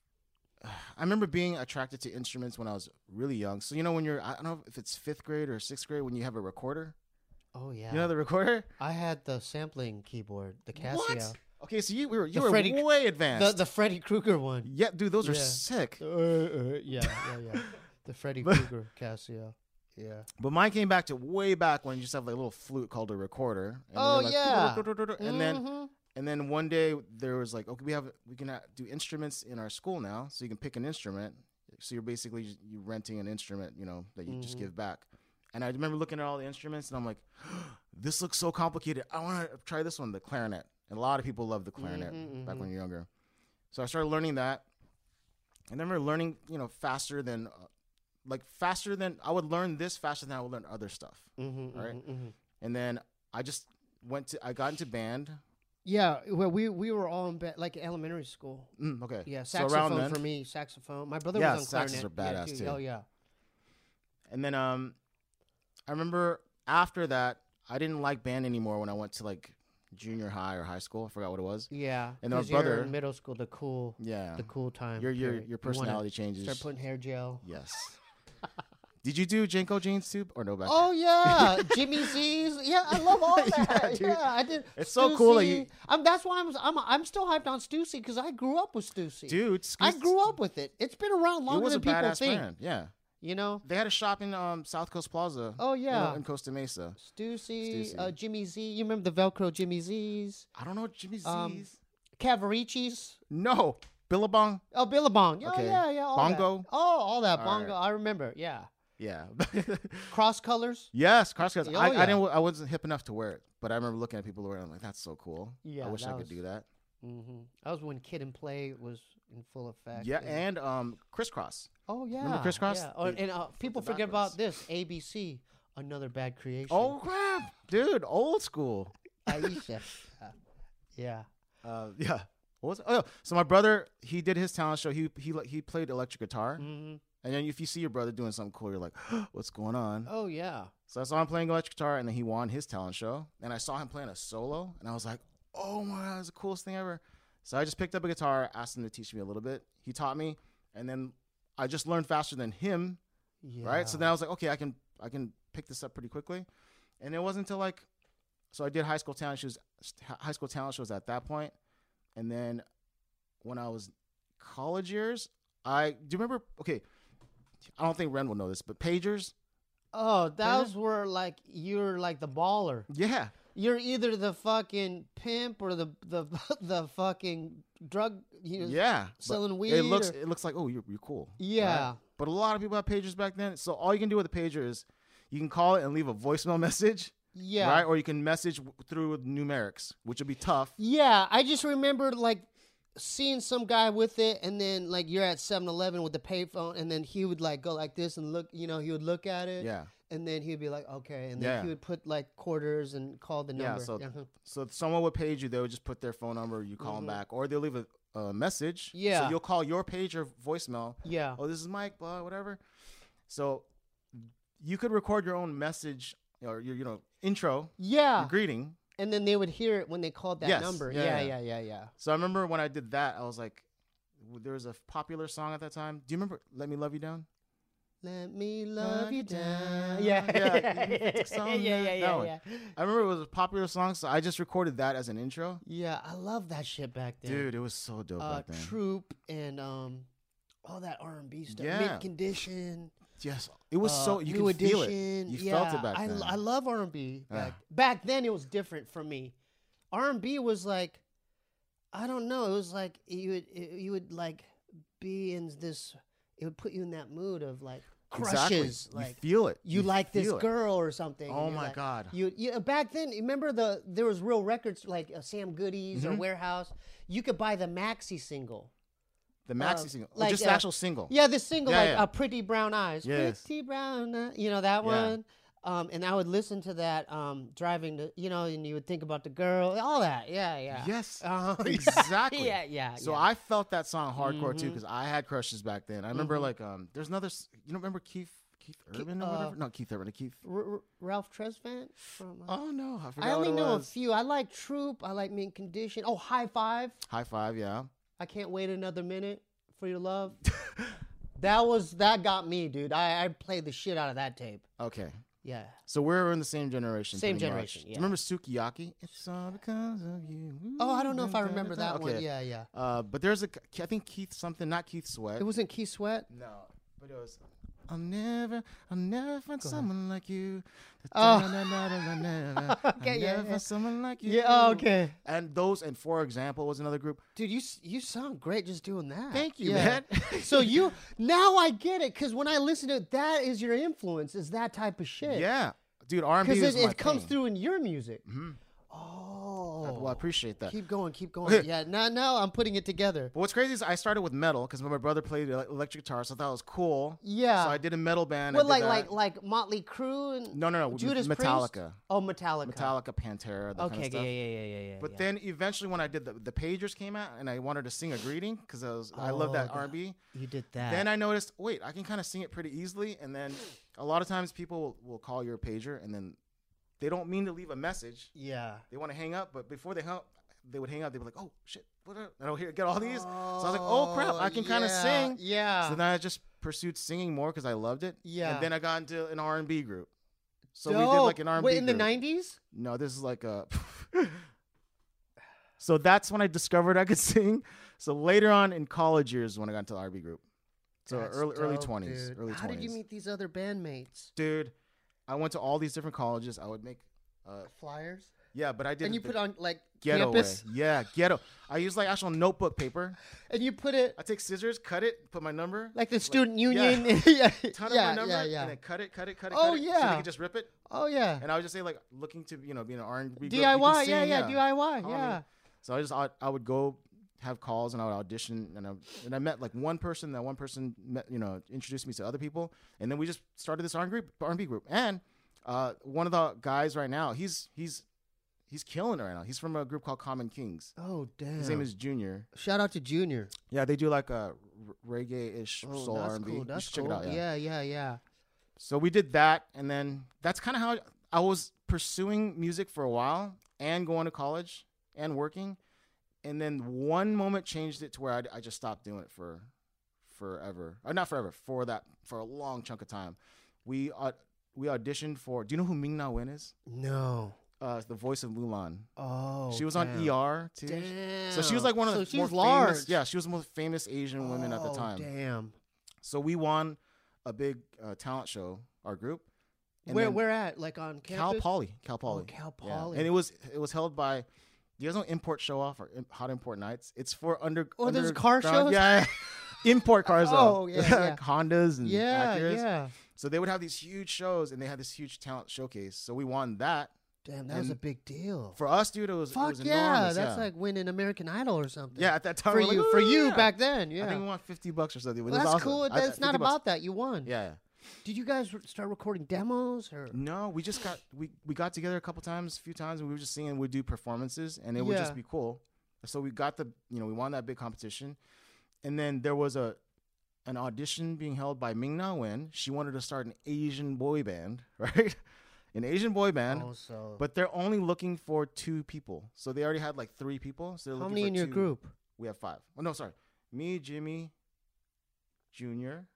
I remember being attracted to instruments when I was really young. So you know, when you're, I don't know if it's fifth grade or sixth grade, when you have a recorder. Oh yeah, You know the recorder. I had the sampling keyboard, the Casio, What? Okay, so you were you The were Freddy- way advanced. the the Freddy Krueger one. yeah, dude, those are Yeah. sick. Uh, uh, yeah, yeah, yeah. The Freddy Krueger Casio. Yeah. But mine came back to way back when you just have like a little flute called a recorder. And Oh, you're like, yeah. And then Mhm. and then one day there was like, okay, we have we can uh, do instruments in our school now, so you can pick an instrument. So you're basically just, you renting an instrument, you know, that you just Mhm. give back. And I remember looking at all the instruments, and I'm like, this looks so complicated. I want to try this one, the clarinet. And a lot of people love the clarinet Mhm, back mhm. when you're younger. So I started learning that, and then we're learning, you know, faster than. Uh, like faster than I would learn this faster than I would learn other stuff. Mhm, Right. mhm, mhm. And then I just went to I got into band. Yeah, well, we we were all in bed, like elementary school. Mm, okay. Yeah, So saxophone around then, for me, saxophone. My brother Yeah, was on saxes clarinet. are badass, yeah, too. Oh yeah. and then um, I remember after that I didn't like band anymore when I went to like junior high or high school. I forgot what it was. Yeah. And our 'cause you're brother- in middle school, the cool, Yeah. the cool time. Your your period. your You wanna personality changes. Start putting hair gel. Yes. Did you do Janko Jeans too, or no? Back Oh yeah, Jimmy Z's. Yeah, I love all Yeah, that. dude. yeah, I did. It's so cool that Stussy. you- I'm, that's why I'm. I'm. I'm still hyped on Stussy because I grew up with Stussy. dude, I Scoot- grew up with it. It's been around It longer was a than people badass think. brand. Yeah. You know? They had a shop in um, South Coast Plaza. Oh, you know, yeah. in Costa Mesa. Stussy, Stussy. uh, Jimmy Z. You remember the Velcro Jimmy Z's? I don't know Jimmy Z's. Um, Cavaricci's. No, Billabong. Oh, Billabong. Oh, Okay. yeah, yeah. All Bongo? That. Oh, all that. All Bongo. right. I remember. Yeah. Yeah. Cross colors. yes, cross cuts. Oh, I, yeah. I didn't. I wasn't hip enough to wear it, but I remember looking at people wearing it. I'm like, that's so cool. Yeah, I wish I that could was- do that. Mm-hmm. That was when Kid and Play was in full effect. Yeah, and um, crisscross. oh yeah, remember Crisscross? Yeah. Oh, The- and uh, people the forget backwards. about this. A B C, another bad creation. Oh crap, dude, old school. Aisha. yeah. Uh, yeah. What was it? Oh, so my brother, he did his talent show. He he he played electric guitar, Mm-hmm. and then if you see your brother doing something cool, you're like, what's going on? Oh yeah. So I saw him playing electric guitar, and then he won his talent show, and I saw him playing a solo, and I was like, oh my god, it's the coolest thing ever. So I just picked up a guitar, asked him to teach me a little bit. He taught me, and then I just learned faster than him, Yeah. right? So then I was like, okay, I can I can pick this up pretty quickly, and it wasn't until like, so I did high school talent shows, high school talent shows at that point, and then when I was college years, I do you remember? Okay, I don't think Ren will know this, but pagers, Oh, those were like you're like the baller. yeah. You're either the fucking pimp or the the the fucking drug. You know, Yeah, but selling weed It looks or- it looks like, oh, you're you're cool. Yeah. right? But a lot of people have pagers back then. So all you can do with a pager is you can call it and leave a voicemail message, Yeah. right? Or you can message w- through numerics, which would be tough. Yeah, I just remember like seeing some guy with it, and then like you're at seven eleven with the payphone, and then he would like go like this and look, you know, he would look at it, Yeah. and then he'd be like, okay, and then Yeah. he would put like quarters and call the Yeah, number. so- Uh-huh. So if someone would page you, they would just put their phone number, you call them back, or they'll leave a, a message. Yeah. So you'll call your pager voicemail. Yeah. Oh, this is Mike, blah, whatever. So you could record your own message or your, you know, intro, Yeah. your greeting. And then they would hear it when they called that Yes. number. Yeah, Yeah, yeah. yeah, yeah, yeah. So I remember when I did that, I was like, w- there was a popular song at that time. Do you remember "Let Me Love You Down"? Let me love you down. Yeah, Yeah. yeah, Yeah, it's a yeah, song, yeah, that yeah, one. yeah. I remember it was a popular song, so I just recorded that as an intro. Yeah, I love that shit back then. Dude, it was so dope uh, back then. Troop and um, all that R and B stuff. Yeah. Mint Condition. Yes, it was uh, so you New could feel it. Edition. You yeah, felt it back I, then. I love R and B. Yeah. Back, back then, it was different for me. R and B was like, I don't know. It was like you would it, you would like be in this. It would put you in that mood of like crushes. Exactly. Like you feel it. you like this feel it. girl or something. Oh and you're my like- God. You, you back then, remember the there was real records like uh, Sam Goody's Mm-hmm. or Warehouse. You could buy the maxi single. The maxi uh, single, or like, just uh, the actual single. Yeah, the single Yeah, like yeah. uh, Pretty Brown Eyes. Yes. Pretty Brown Eyes. You know that Yeah. one. Um, and I would listen to that um, driving to, you know, and you would think about the girl, all that. Yeah, yeah. Yes, Uh, exactly. Yeah, yeah. So yeah. I felt that song hardcore too Mhm. because I had crushes back then. I remember Mhm. like um, there's another. s- You don't remember Keith Keith Urban or uh, whatever? No, Keith Urban. Keith. R- R- Ralph Tresvant from. Uh, Oh no, I forgot I only what it know a was. few. I like Troop. I like Mint Condition. Oh, High Five. High Five, yeah. I can't wait another minute for your love. that was that got me, dude. I, I played the shit out of that tape. Okay, Yeah. so we're in the same generation. Same pretty much. generation, Do yeah. you remember Sukiyaki? It's all because of you. Oh, I don't know if I remember that Okay. one. Yeah, yeah. Uh, but there's a, I think Keith something, not Keith Sweat. It wasn't Keith Sweat. No, but it was. I'll never, I'll never find Go ahead. someone like you. Oh. I'll Okay, yeah, never yeah. find someone like you. Yeah. Oh, okay. And those, and for example, was another group. Dude, you s- you sound great just doing that. Thank you, Yeah. man. So you now I get it because when I listen to it, that is your influence. Is that type of shit? Yeah, dude, R and B Because is it, my it comes thing. through in your music. Mhm. Oh. Well, I appreciate that. Keep going. Keep going. yeah. Now now I'm putting it together. But what's crazy is I started with metal because my brother played ele- electric guitar, so I thought it was cool. Yeah. So I did a metal band. I What did like that. like like Motley Crue and no, no, no, Judas Metallica, Priest? Oh, Metallica. Metallica, Pantera, that Okay. kind of yeah, stuff. yeah, yeah, yeah, yeah. But yeah. then eventually, when I did the, the pagers came out, and I wanted to sing a greeting because I was I love Oh, that the- R and B. you did that. Then I noticed, wait, I can kind of sing it pretty easily. And then a lot of times people will, will call your pager, and then they don't mean to leave a message. yeah. They want to hang up, but before they hung up, they would hang up. They'd be like, oh shit, what? Are, and I'll hear get all these. So I was like, oh crap, I can kind of yeah, sing. Yeah. So then I just pursued singing more because I loved it. Yeah. And then I got into an R and B group. So we did Dope. like an R and B Wait, in the group. nineties? No, this is like a. So that's when I discovered I could sing. So later on in college years, when I got into the R and B group, So That's early early dope, twenties, dude. early How twenties. did you meet these other bandmates? Dude, I went to all these different colleges. I would make, uh, Flyers? yeah, but I did And you the put on like ghetto campus, way. Yeah, ghetto. I use like actual notebook paper. and you put it I take scissors, cut it, put my number, like the student yeah. union. yeah, ton of yeah, my number, yeah, yeah. and then cut it, cut it, cut it. Oh, cut it, so yeah. they could just rip it. Oh yeah, And I would just say like looking to you know be an R and B D I Y. Yeah, yeah, D I Y. Call me. Yeah. So I just I, I would go have calls and I would audition and I and I met like one person. That one person met you know introduced me to other people, and then we just started this R and B R and B group. And uh, one of the guys right now, he's he's he's killing it right now. He's from a group called Common Kings. Oh damn. His name is Junior. Shout out to Junior. Yeah, they do like a reggae-ish Oh, soul that's R and B. cool. You That's should check cool. it out. Yeah. yeah, yeah, yeah. So we did that, and then that's kind of how I was pursuing music for a while, and going to college and working, and then one moment changed it to where I, I just stopped doing it for forever. Or not forever, for that for a long chunk of time. We uh, we auditioned for. Do you know who Ming Na Wen is? No. Uh, the voice of Mulan. Oh. She was damn. on E R too. Damn. So she was like one of so the she's more large. famous. Yeah, she was the most famous Asian women at the Oh, time. Damn. So we won a big uh, talent show, our group. And Where then where at? Like on Cal campus? Poly, Cal Poly, Oh, Cal Yeah. Poly. And it was it was held by. You guys know Import Show Off or Im- Hot Import Nights? It's for under. Oh, there's car underground- shows? Yeah, import cars though. Oh, yeah, yeah. Like Hondas and Yeah, Acuras. yeah. So they would have these huge shows, and they had this huge talent showcase. So we won that. Damn, that was a And big deal. For us, dude, it was Fuck it was yeah, enormous. that's yeah. like winning American Idol or something. yeah. At that time, for we're like, you, for "Ooh, you yeah." back then. Yeah, I think we won fifty bucks or something. It well, was that's awesome. cool. I- That's not fifty bucks. about that. You won. Yeah, yeah. Did you guys r- start recording demos or? No, we just got we we got together a couple times, a few times, and we were just singing. We'd do performances, and it would Yeah. just be cool. So we got the you know we won that big competition, and then there was a an audition being held by Ming Na Wen. She wanted to start an Asian boy band, right? An Asian boy band, Oh, so. but they're only looking for two people. So they already had like three people. So they're How looking many for in your two. group? We have five. Oh no, sorry, me, Jimmy, Junior,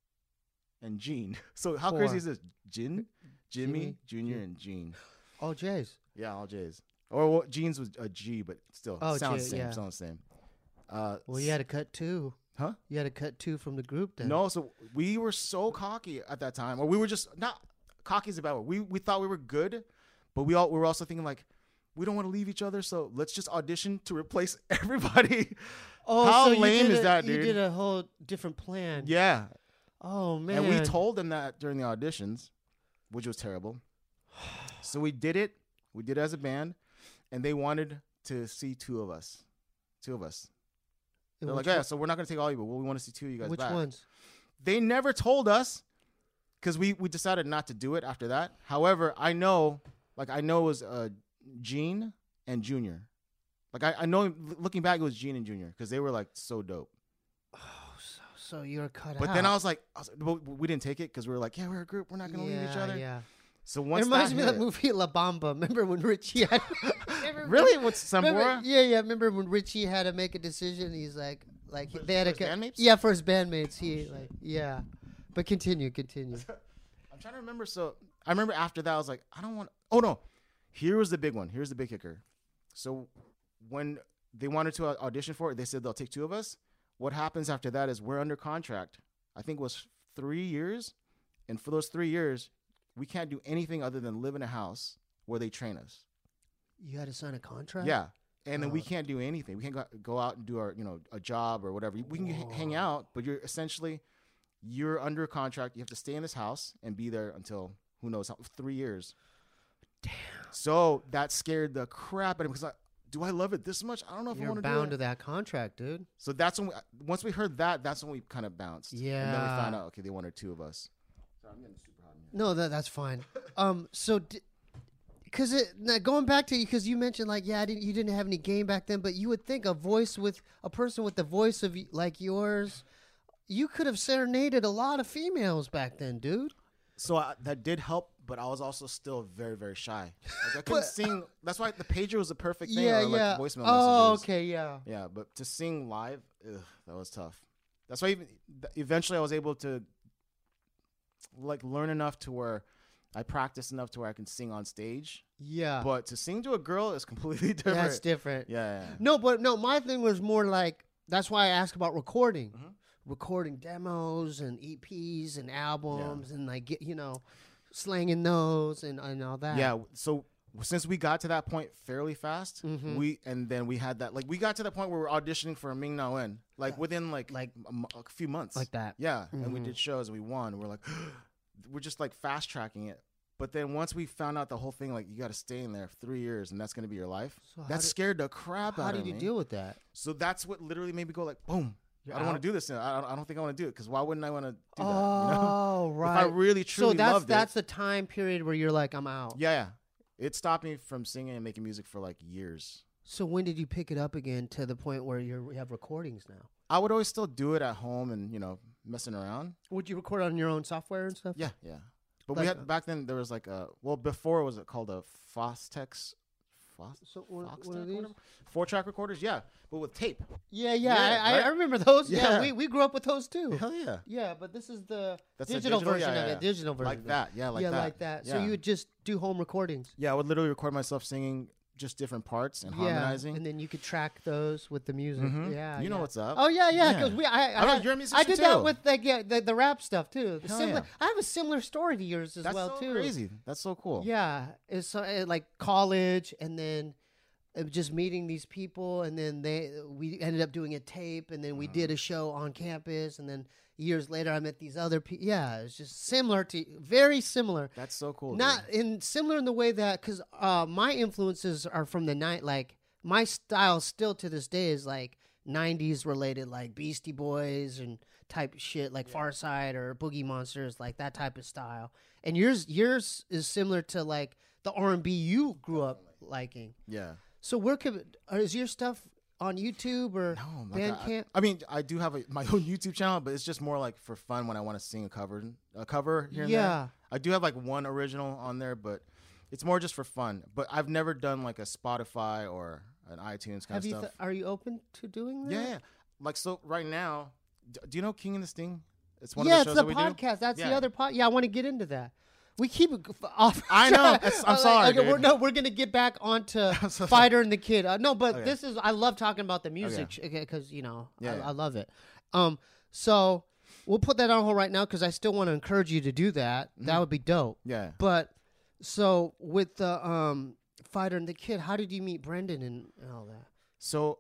and Gene. So how Four. crazy is this? Jin, Jimmy, Jimmy, Junior, Gene. and Gene. Oh, Jays. Yeah, all J's. Or well, Jeans was a G, but still Oh, sounds J, the same. yeah. Sounds the same. Uh, Well, you had to cut two. Huh? You had to cut two from the group then. no, so we were so cocky at that time, or we were just not cocky is a bad word. We we thought we were good, but we all we were also thinking like we don't want to leave each other, so let's just audition to replace everybody. Oh, How so you lame did is a- that, You dude? did a whole different plan. Yeah, Oh man. and we told them that during the auditions, which was terrible. So we did it. We did it as a band, and they wanted to see two of us. Two of us. They're Which like, yeah, one- so we're not going to take all of you, but we want to see two of you guys Which back. ones? They never told us because we, we decided not to do it after that. However, I know, like, I know it was uh, Gene and Junior. Like, I, I know, looking back, it was Gene and Junior because they were, like, so dope. Oh, so, so you're cut But out. then I was like, I was, but we didn't take it because we were like, yeah, we're a group. We're not going to leave each Yeah, other. Yeah. So It once reminds that me of hit, that movie La Bamba. Remember when Richie had Remember- really? What's Remember, Sambora? yeah, yeah. Remember when Richie had to make a decision? He's like, like For- they had for to his cut- bandmates? Yeah, for his bandmates. He like, yeah. But continue, continue. I'm trying to remember. So I remember after that, I was like, I don't want. Oh no, here was the big one. Here's the big kicker. So when they wanted to audition for it, they said they'll take two of us. What happens after that is we're under contract. I think it was three years, and for those three years, we can't do anything other than live in a house where they train us. You had to sign a contract. Yeah. And then we Oh. can't do anything. We can't go, go out and do our, you know, a job or whatever. We can h- hang Whoa. out, but you're essentially, you're under contract. You have to stay in this house and be there until who knows how, three years. Damn. So that scared the crap out of me because, like, do I love it this much? I don't know if I You're want to do bound it. to that contract, dude. So that's when we, once we heard that, that's when we kind of bounced. And then we Yeah. found out, okay, they wanted two of us. Sorry, I'm getting super hot in here. No, that that's fine. um, so. D- Cause it now going back to because you mentioned like yeah I didn't, you didn't have any game back then, but you would think a voice with a person with the voice of y- like yours, you could have serenaded a lot of females back then, dude. So I, that did help, but I was also still very, very shy. Like, I couldn't But- sing. That's why the pager was the perfect thing. Yeah, or like yeah. voicemail Oh, messages. okay, yeah. Yeah, but to sing live, ugh, that was tough. That's why even th- eventually I was able to like learn enough to where I practiced enough to where I can sing on stage. Yeah, But to sing to a girl is completely different. that's different. Yeah, yeah, yeah. No, but no, my thing was more like that's why I asked about recording Mhm. recording demos and E Ps and albums and like get you know, slanging those and, and all that. Yeah. So since we got to that point fairly fast, Mhm. we and then we had that like we got to the point where we were auditioning for Ming Na Wen like within like Like- a, mo- a few months. like that. Yeah, and we Mhm. did shows and we won. We're like, we're just like fast tracking it. But then once we found out the whole thing, like you got to stay in there for three years and that's going to be your life. So how that did- scared the crap How out did of you me. deal with that? So that's what literally made me go like, boom. You're I don't want out. to do this. Now. I don't, I don't think I want to do it because why wouldn't I want to do Oh, that? You know? right. If I really truly so that's loved that's it, the time period where you're like, I'm out. yeah, yeah, it stopped me from singing and making music for like years. So when did you pick it up again to the point where you're, you have recordings now? I would always still do it at home and you know messing around. Would you record on your own software and stuff? Yeah, yeah. But Like, we uh, had back then there was like a well before was it called a Fostex, Fos, So one, Foxtech one of or these? whatever? Four track recorders, yeah, but with tape. Yeah, yeah. Yeah, I, right? I remember those. Yeah, Yeah. we, we grew up with those too. Hell yeah, Yeah, but this is the that's the digital, version yeah, of yeah, it. Digital version. like of it. that, yeah, like yeah, that, like that. So Yeah. you would just do home recordings. Yeah, I would literally record myself singing just different parts and Yeah, harmonizing. and then you could track those with the music. Mhm. Yeah, you know yeah. what's up. Oh yeah, yeah. Yeah. Because we, I, I, I know, had- you're a I musician did that too. with like yeah, the, the rap stuff too. The Hell similar, yeah. I have a similar story to yours as That's well so too. crazy. That's so cool. Yeah, it's so, uh, like college, and then uh, just meeting these people, and then they we ended up doing a tape, and then we Mm-hmm. did a show on campus, and then years later I met these other people. Yeah, it's just similar to very similar. That's so cool. Not dude. in similar in the way that because uh, my influences are from the night. Like my style still to this day is like nineties related, like Beastie Boys and type shit, like Far Side or Boogie Monsters, like that type of style. And yours yours is similar to like the R and B you grew up liking. Yeah. So where could uh, is your stuff on YouTube or No, like I, Bandcamp? I mean, I do have a, my own YouTube channel, but it's just more like for fun when I want to sing a cover, a cover here and Yeah. there. I do have like one original on there, but it's more just for fun. But I've never done like a Spotify or an iTunes kind Have of you? stuff. Th- are you open to doing that? yeah, yeah. Like so, right now, d- do you know King and the Sting? It's one yeah, of the it's shows the that we do. podcast. That's the Yeah. other pod. Yeah, I want to get into that. We keep it g- f- off. I know. track. It's- I'm like, sorry, okay, we're, dude. no, we're gonna get back onto I'm so Fighter and the Kid. Uh, no, but Okay. this is. I love talking about the music Okay. because you know Yeah, I, yeah. I love it. Um, so we'll put that on hold right now because I still want to encourage you to do that. Mm-hmm. That would be dope. Yeah. But so with the um Fighter and the Kid, how did you meet Brendan and all that? So,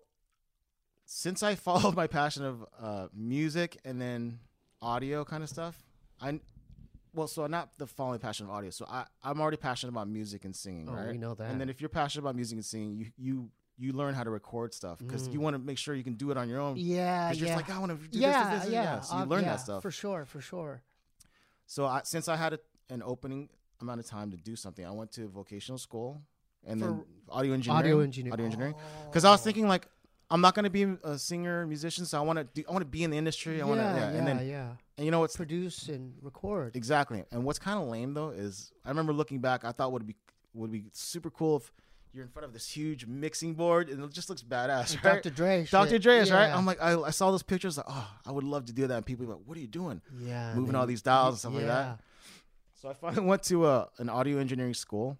since I followed my passion of uh, music and then audio kind of stuff, I well, so not the following passion of audio. So I I'm already passionate about music and singing, Oh, right? we know that. And then if you're passionate about music and singing, you you you learn how to record stuff because Mm. you want to make sure you can do it on your own. Yeah, Because you're yeah. just like I want to do yeah, this, this, this, yeah, yeah. So you uh, learn yeah, that stuff. for sure, for sure. So I, since I had a, an opening amount of time to do something, I went to vocational school and then audio engineering. Audio engineering. Audio engineering. Oh. Because I was thinking like I'm not going to be a singer, musician, so I want to do. I want to be in the industry. I yeah, want to, yeah. yeah, And then, yeah. and you know what's Produce and record. exactly. And what's kind of lame though is I remember looking back. I thought would be would be super cool if you're in front of this huge mixing board and it just looks badass, Like right? Doctor Dre. Doctor shit. Dre's, right? Yeah. I'm like, I, I saw those pictures, like, oh, I would love to do that. And people are like, what are you doing? yeah, Moving man. all these dials and stuff yeah. like that. So I finally went to a, an audio engineering school,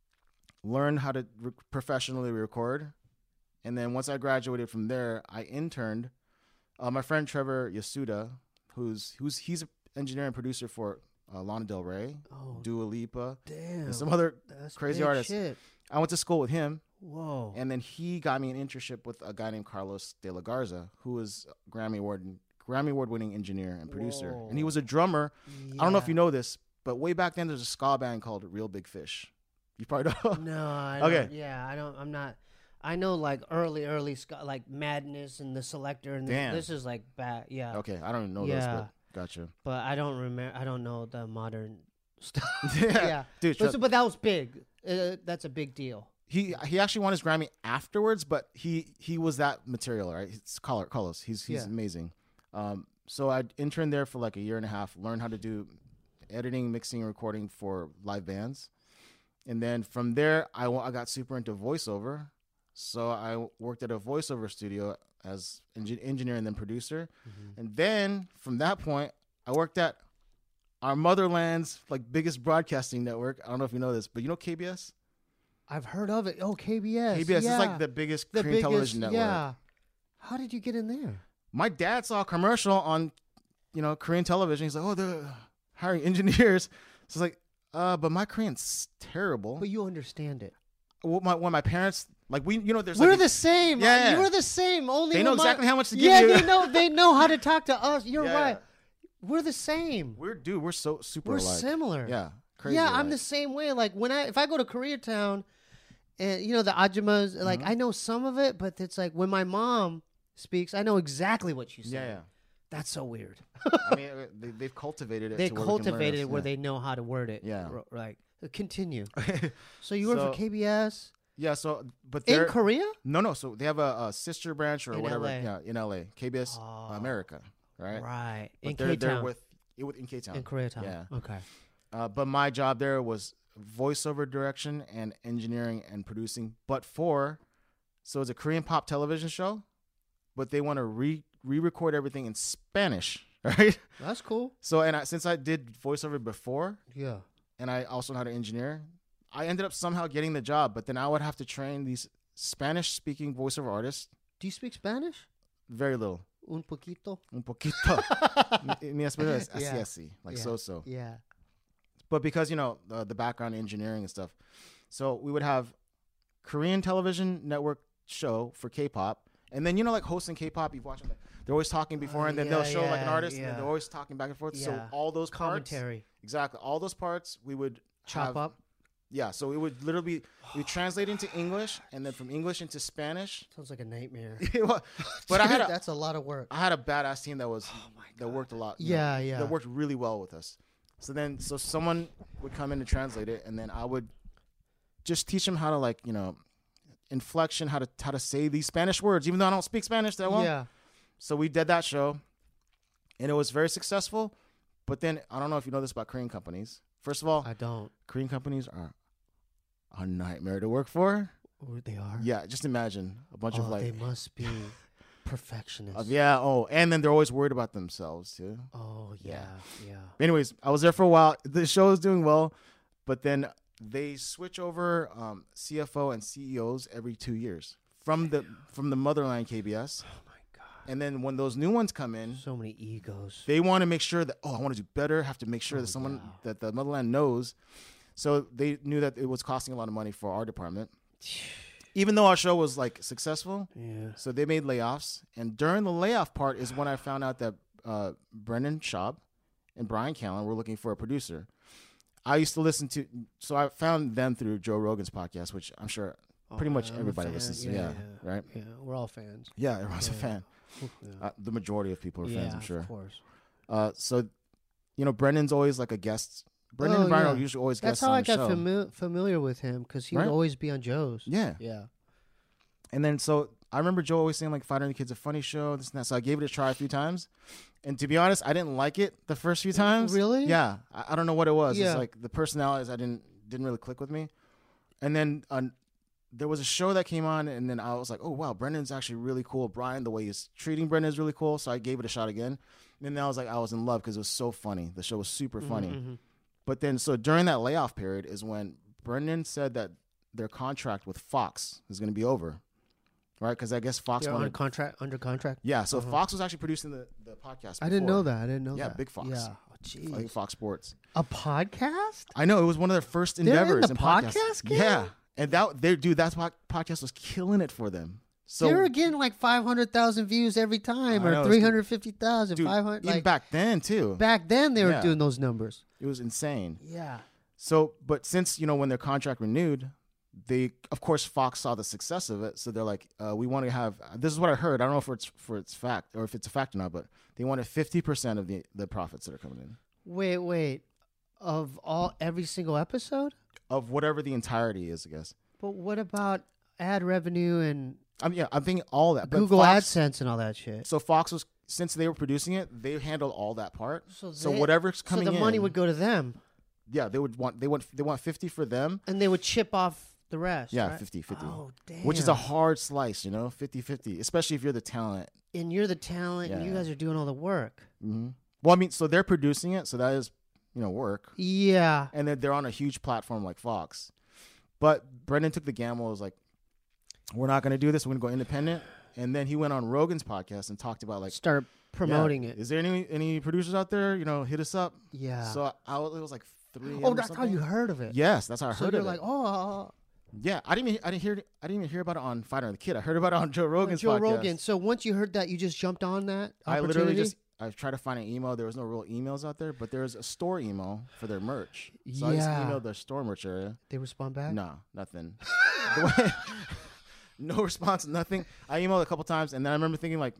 learned how to re- professionally record, and then once I graduated from there, I interned. Uh, my friend Trevor Yasuda, who's who's he's an engineer and producer for uh, Lana Del Rey, Oh, Dua Lipa, damn. and some other That's crazy big artists. Shit. I went to school with him, Whoa. and then he got me an internship with a guy named Carlos De La Garza, who is a Grammy Award Grammy Award winning engineer and producer, and he was a drummer. I don't know if you know this, but way back then there's a ska band called Real Big Fish. You probably know. No, I Okay. don't, yeah, I don't. I'm not. I know like early, early ska, like Madness and the Selector, and Damn. this is like bad. Yeah, Okay, I don't even know Yeah. those, but gotcha. but I don't remember. I don't know the modern stuff. Yeah. yeah, Dude, but, trust- so- but that was big. Uh, that's a big deal. he he actually won his Grammy afterwards, but he he was that material, right? It's Carlos. Carlos. He's he's Yeah. amazing. Um, so I interned there for like a year and a half, learned how to do editing, mixing, and recording for live bands, and then from there I wa- I got super into voiceover. So I worked at a voiceover studio as engi- engineer and then producer, and then from that point I worked at our motherland's like biggest broadcasting network. I don't know if you know this, but you know K B S. I've heard of it. Oh, K B S. K B S yeah. is like the biggest the Korean biggest, television network. Yeah. How did you get in there? my dad saw a commercial on, you know, Korean television. He's like, oh, they're hiring engineers. So it's like, uh, but my Korean's terrible. But you understand it. Well, my, when my parents, like we, you know, there's We're like, the same. Yeah. You're the same. Only they know when my- exactly how much to give yeah, you. they know. They know how to talk to us. You're Yeah. right. We're the same. We're dude, we're so super We're alike. similar. Yeah, crazy. yeah, I'm alike. the same way. Like when I if I go to Koreatown, and you know the ajumas, like Mhm. I know some of it, but it's like when my mom speaks, I know exactly what she's saying. Yeah, That's so weird. yeah. I mean, uh, they, they've cultivated it. They to where we can learn cultivated this, it where yeah. they know how to word it. Yeah. R- Like continue. So you work So- for K B S Yeah, so but in they're Korea? no, no. So they have a, a sister branch or In whatever. L A. Yeah, in L A, K B S Oh. America, right? Right. But In they're, K they're Town. with it with in K Town. In Koreatown. Yeah. Okay. Uh, but my job there was voiceover direction and engineering and producing. But for so it's a Korean pop television show, but they want to re re-record everything in Spanish, right? That's cool. So and I, since I did voiceover before, Yeah. and I also know how to engineer, I ended up somehow getting the job. But then I would have to train these Spanish-speaking voiceover artists. Do you speak Spanish? Very little, Un poquito. un poquito. Mi mi español es así, Yeah. así, like Yeah. so-so. Yeah. But because you know the, the background engineering and stuff, so we would have Korean television network show for K-pop, and then you know like hosting K-pop, you've watched them. They're always talking before, Uh, and then yeah, they'll show like an yeah, artist, and yeah. then they're always talking back and forth. So Yeah. all those parts, Commentary. exactly, all those parts we would Chop have, up. Yeah, so it would literally be we translate into English, and then from English into Spanish. Sounds like a nightmare. But I had a, That's a lot of work. I had a badass team that was Oh my that God. worked a lot. you Yeah, know, yeah. That worked really well with us. So then, so someone would come in to translate it, and then I would just teach them how to like, you know, inflection, how to how to say these Spanish words, even though I don't speak Spanish that well. Yeah. So we did that show, and it was very successful. But then I don't know if you know this about Korean companies. First of all, I don't. Korean companies are a nightmare to work for. Oh, they are. Yeah, just imagine a bunch oh, of like, they must be perfectionists. of, yeah, oh, and then they're always worried about themselves too. Oh yeah, yeah. Anyways, I was there for a while. The show is doing well, but then they switch over um, C F O and C E Os every two years from the from the motherland K B S. Oh my God. And then when those new ones come in, So many egos. they want to make sure that oh, I want to do better. Have to make sure Oh, that someone yeah. that the motherland knows. So they knew that it was costing a lot of money for our department, even though our show was like successful. Yeah. So they made layoffs, and during the layoff part is when I found out that uh, Brendan Schaub and Brian Callen were looking for a producer. I used to listen to, so I found them through Joe Rogan's podcast, which I'm sure pretty Oh, much I'm a everybody fan. listens to. Yeah, Yeah, yeah. right. Yeah, we're all fans. Yeah, everyone's a Yeah. fan. Yeah. Uh, the majority of people are yeah, fans, I'm sure. Of course. Uh, so, you know, Brendan's always like a guest. Brendan Oh, and Brian yeah. are usually always That's guests how on I the got show. fami- familiar with him because he would Right? always be on Joe's. Yeah. Yeah. And then so I remember Joe always saying like Fighter and the Kid's a funny show, this and that. So I gave it a try a few times. And to be honest, I didn't like it the first few times. Really? Yeah. I, I don't know what it was. Yeah. It's like the personalities I didn't didn't really click with me. And then uh, there was a show that came on, and then I was like, oh wow, Brendan's actually really cool. Brian, the way he's treating Brendan is really cool. So I gave it a shot again. And then I was like, I was in love because it was so funny. The show was super funny. Mhm. But then, so during that layoff period is when Brendan said that their contract with Fox is going to be over, right? Because I guess Fox They're wanted. on contract, under contract. yeah, so Uh-huh. Fox was actually producing the, the podcast. I didn't before. know that. I didn't know Yeah, that. Big Fox. Yeah. Oh, jeez. Like Fox Sports. A podcast? I know it was one of their first They're in endeavors the podcasts. podcast game? Yeah, and that they dude, that po- podcast was killing it for them. So they were getting like five hundred thousand views every time, I or know, it's three hundred fifty thousand, dude, five hundred. even Like back then too, back then, they were Yeah. doing those numbers. it was insane. Yeah. So, but since you know when their contract renewed, they of course Fox saw the success of it, so they're like, uh, we want to have. This is what I heard. I don't know if it's for its fact or if it's a fact or not, but they wanted fifty percent of the the profits that are coming in Wait, wait. Of all every single episode? of whatever the entirety is, I guess. But what about ad revenue and I mean, yeah, I'm thinking all that. But Google Fox, AdSense and all that shit? So Fox was since they were producing it, they handled all that part. So, So they- whatever's coming so the in, money would go to them, yeah, they would want they want they want fifty for them. and they would chip off the rest. Yeah, right? fifty fifty. Oh, damn. Which is a hard slice, you know, fifty fifty, especially if you're the talent. and you're the talent, and you Yeah. guys are doing all the work. hmm Well, I mean, so they're producing it, so that is, you know, work. Yeah. And then they're on a huge platform like Fox. But Brendan took the gamble. Was like, we're not going to do this. We're going to go independent. And then he went on Rogan's podcast and talked about like Start promoting yeah, it. Is there any any producers out there? You know, hit us up. Yeah. So I, I was, it was like three. Oh, that's how you heard of it. Yes, that's how I So heard you're of like, it. oh, Yeah, I didn't even I didn't hear I didn't even hear about it on Fighter and the Kid. I heard about it on Joe Rogan's Joe podcast. Rogan. So once you heard that, you just jumped on that I opportunity? literally just I tried to find an email. There was no real emails out there, but there was a store email for their merch. So I just Yeah. emailed their store merch area. They respond back? No, nothing. The way- no response, nothing. I emailed a couple times, and then I remember thinking like,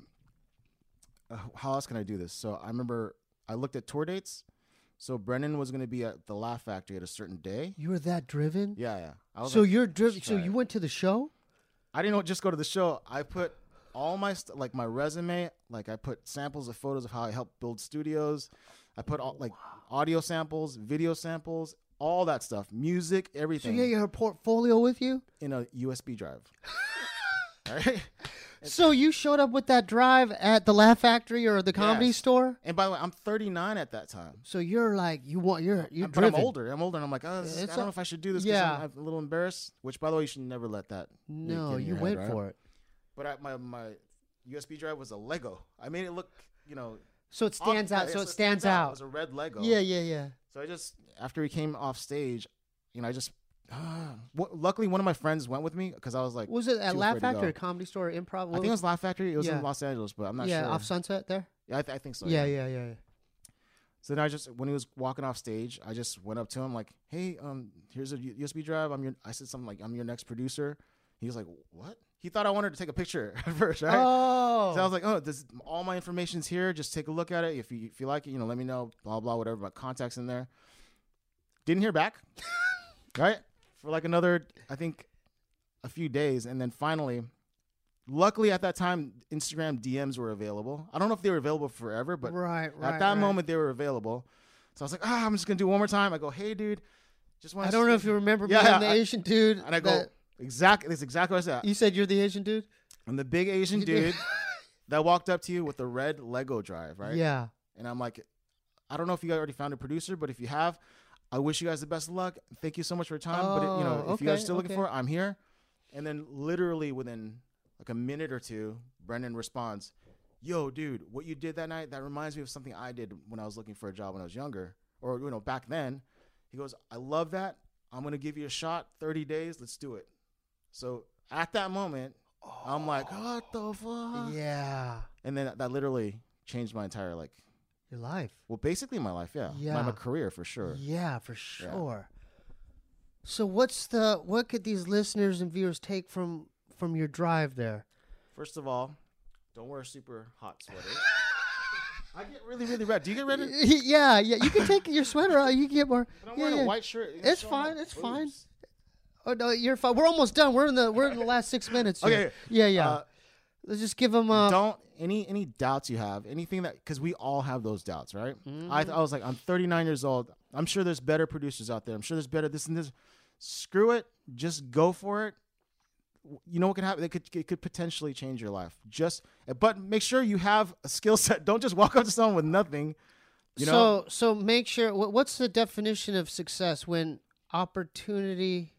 uh, how else can I do this? So I remember I looked at tour dates. So Brennan was going to be at the Laugh Factory at a certain day. You were that driven? Yeah, yeah. I was So like, you're driven. "Let's So try you it." went to the show? I didn't know, just go to the show. I put all my st- like my resume, like I put samples of photos of how I helped build studios. I put all like audio samples, video samples, all that stuff, music, So everything you had your portfolio with you? in a U S B drive. All right. So you showed up with that drive at the Laugh Factory or the Comedy Yes. Store? And by the way, I'm thirty-nine at that time. So you're like, you want, you're, you're but driven. I'm older. I'm older, and I'm like, oh, this is- It's I don't a- know if I should do this because yeah. I'm, I'm a little embarrassed. Which, by the way, you should never let that. No, get in you your head, went right? for it. But I, my my U S B drive was a Lego. I made it look, you know, So it stands off- out. yeah, So so it stands out. It was a red Lego. Yeah, yeah, yeah. So I just after he came off stage, you know, I just uh, w- luckily one of my friends went with me because I was like, Was it at too Laugh afraid to Factory, or go. Comedy Store, or Improv? I think it was Laugh Factory. It was Yeah. in Los Angeles, but I'm not yeah, sure. off Sunset there. yeah, I, th- I think so. Yeah, yeah, yeah. yeah. So then I just when he was walking off stage, I just went up to him like, "Hey, um, here's a U- USB drive. I'm your." I said something like, "I'm your next producer." He was like, "What?" He thought I wanted to take a picture at first, right? Oh, So I was like, "Oh, this all my information's here. Just take a look at it. If you if you like it, you know, let me know. Blah blah whatever. My contacts in there." Didn't hear back, right? For like another, I think, a few days, and then finally, luckily at that time, Instagram D Ms were available. I don't know if they were available forever, but right, right. at that right. moment they were available. So I was like, ah, I'm just gonna do it one more time. I go, hey, dude, just want. I don't know if you remember Yeah, being the I- Asian dude. And I go, that- exactly. That's exactly what I said. you said you're the Asian dude. I'm the big Asian You did. dude that walked up to you with the red Lego drive, right? Yeah. And I'm like, I don't know if you guys already found a producer, but if you have, I wish you guys the best of luck. Thank you so much for your time. but it, you know, Oh, if you guys are okay, still looking okay. for it, I'm here. And then literally within like a minute or two, Brendan responds, yo, dude, what you did that night, that reminds me of something I did when I was looking for a job when I was younger, or, you know, back then. He goes, I love that. I'm going to give you a shot, thirty days. Let's do it. So at that moment, I'm like, what the fuck? Yeah. And then that, that literally changed my entire, like, Your life. well, basically my life, yeah. Yeah. My, my career for sure. Yeah, for sure. So what's the what could these listeners and viewers take from from your drive there? First of all, don't wear super hot sweaters. I get really, really red. Do you get red? yeah, yeah. You can take your sweater out. You can get more. But I'm yeah, wearing yeah. a white shirt. It's Show my fine, it's fine. boobs. Oh no, you're fine. We're almost done. We're in the we're in the last six minutes. Here. Okay. Yeah, yeah. Uh, Let's just give them. Uh, don't any any doubts you have, anything that because we all have those doubts, right? Mm-hmm. I I was like, I'm thirty-nine years old. I'm sure there's better producers out there. I'm sure there's better this and this. Screw it. Just go for it. You know what can happen? It could it could potentially change your life. Just but make sure you have a skill set. Don't just walk up to someone with nothing. You know. so so make sure. wh- What's the definition of success when opportunity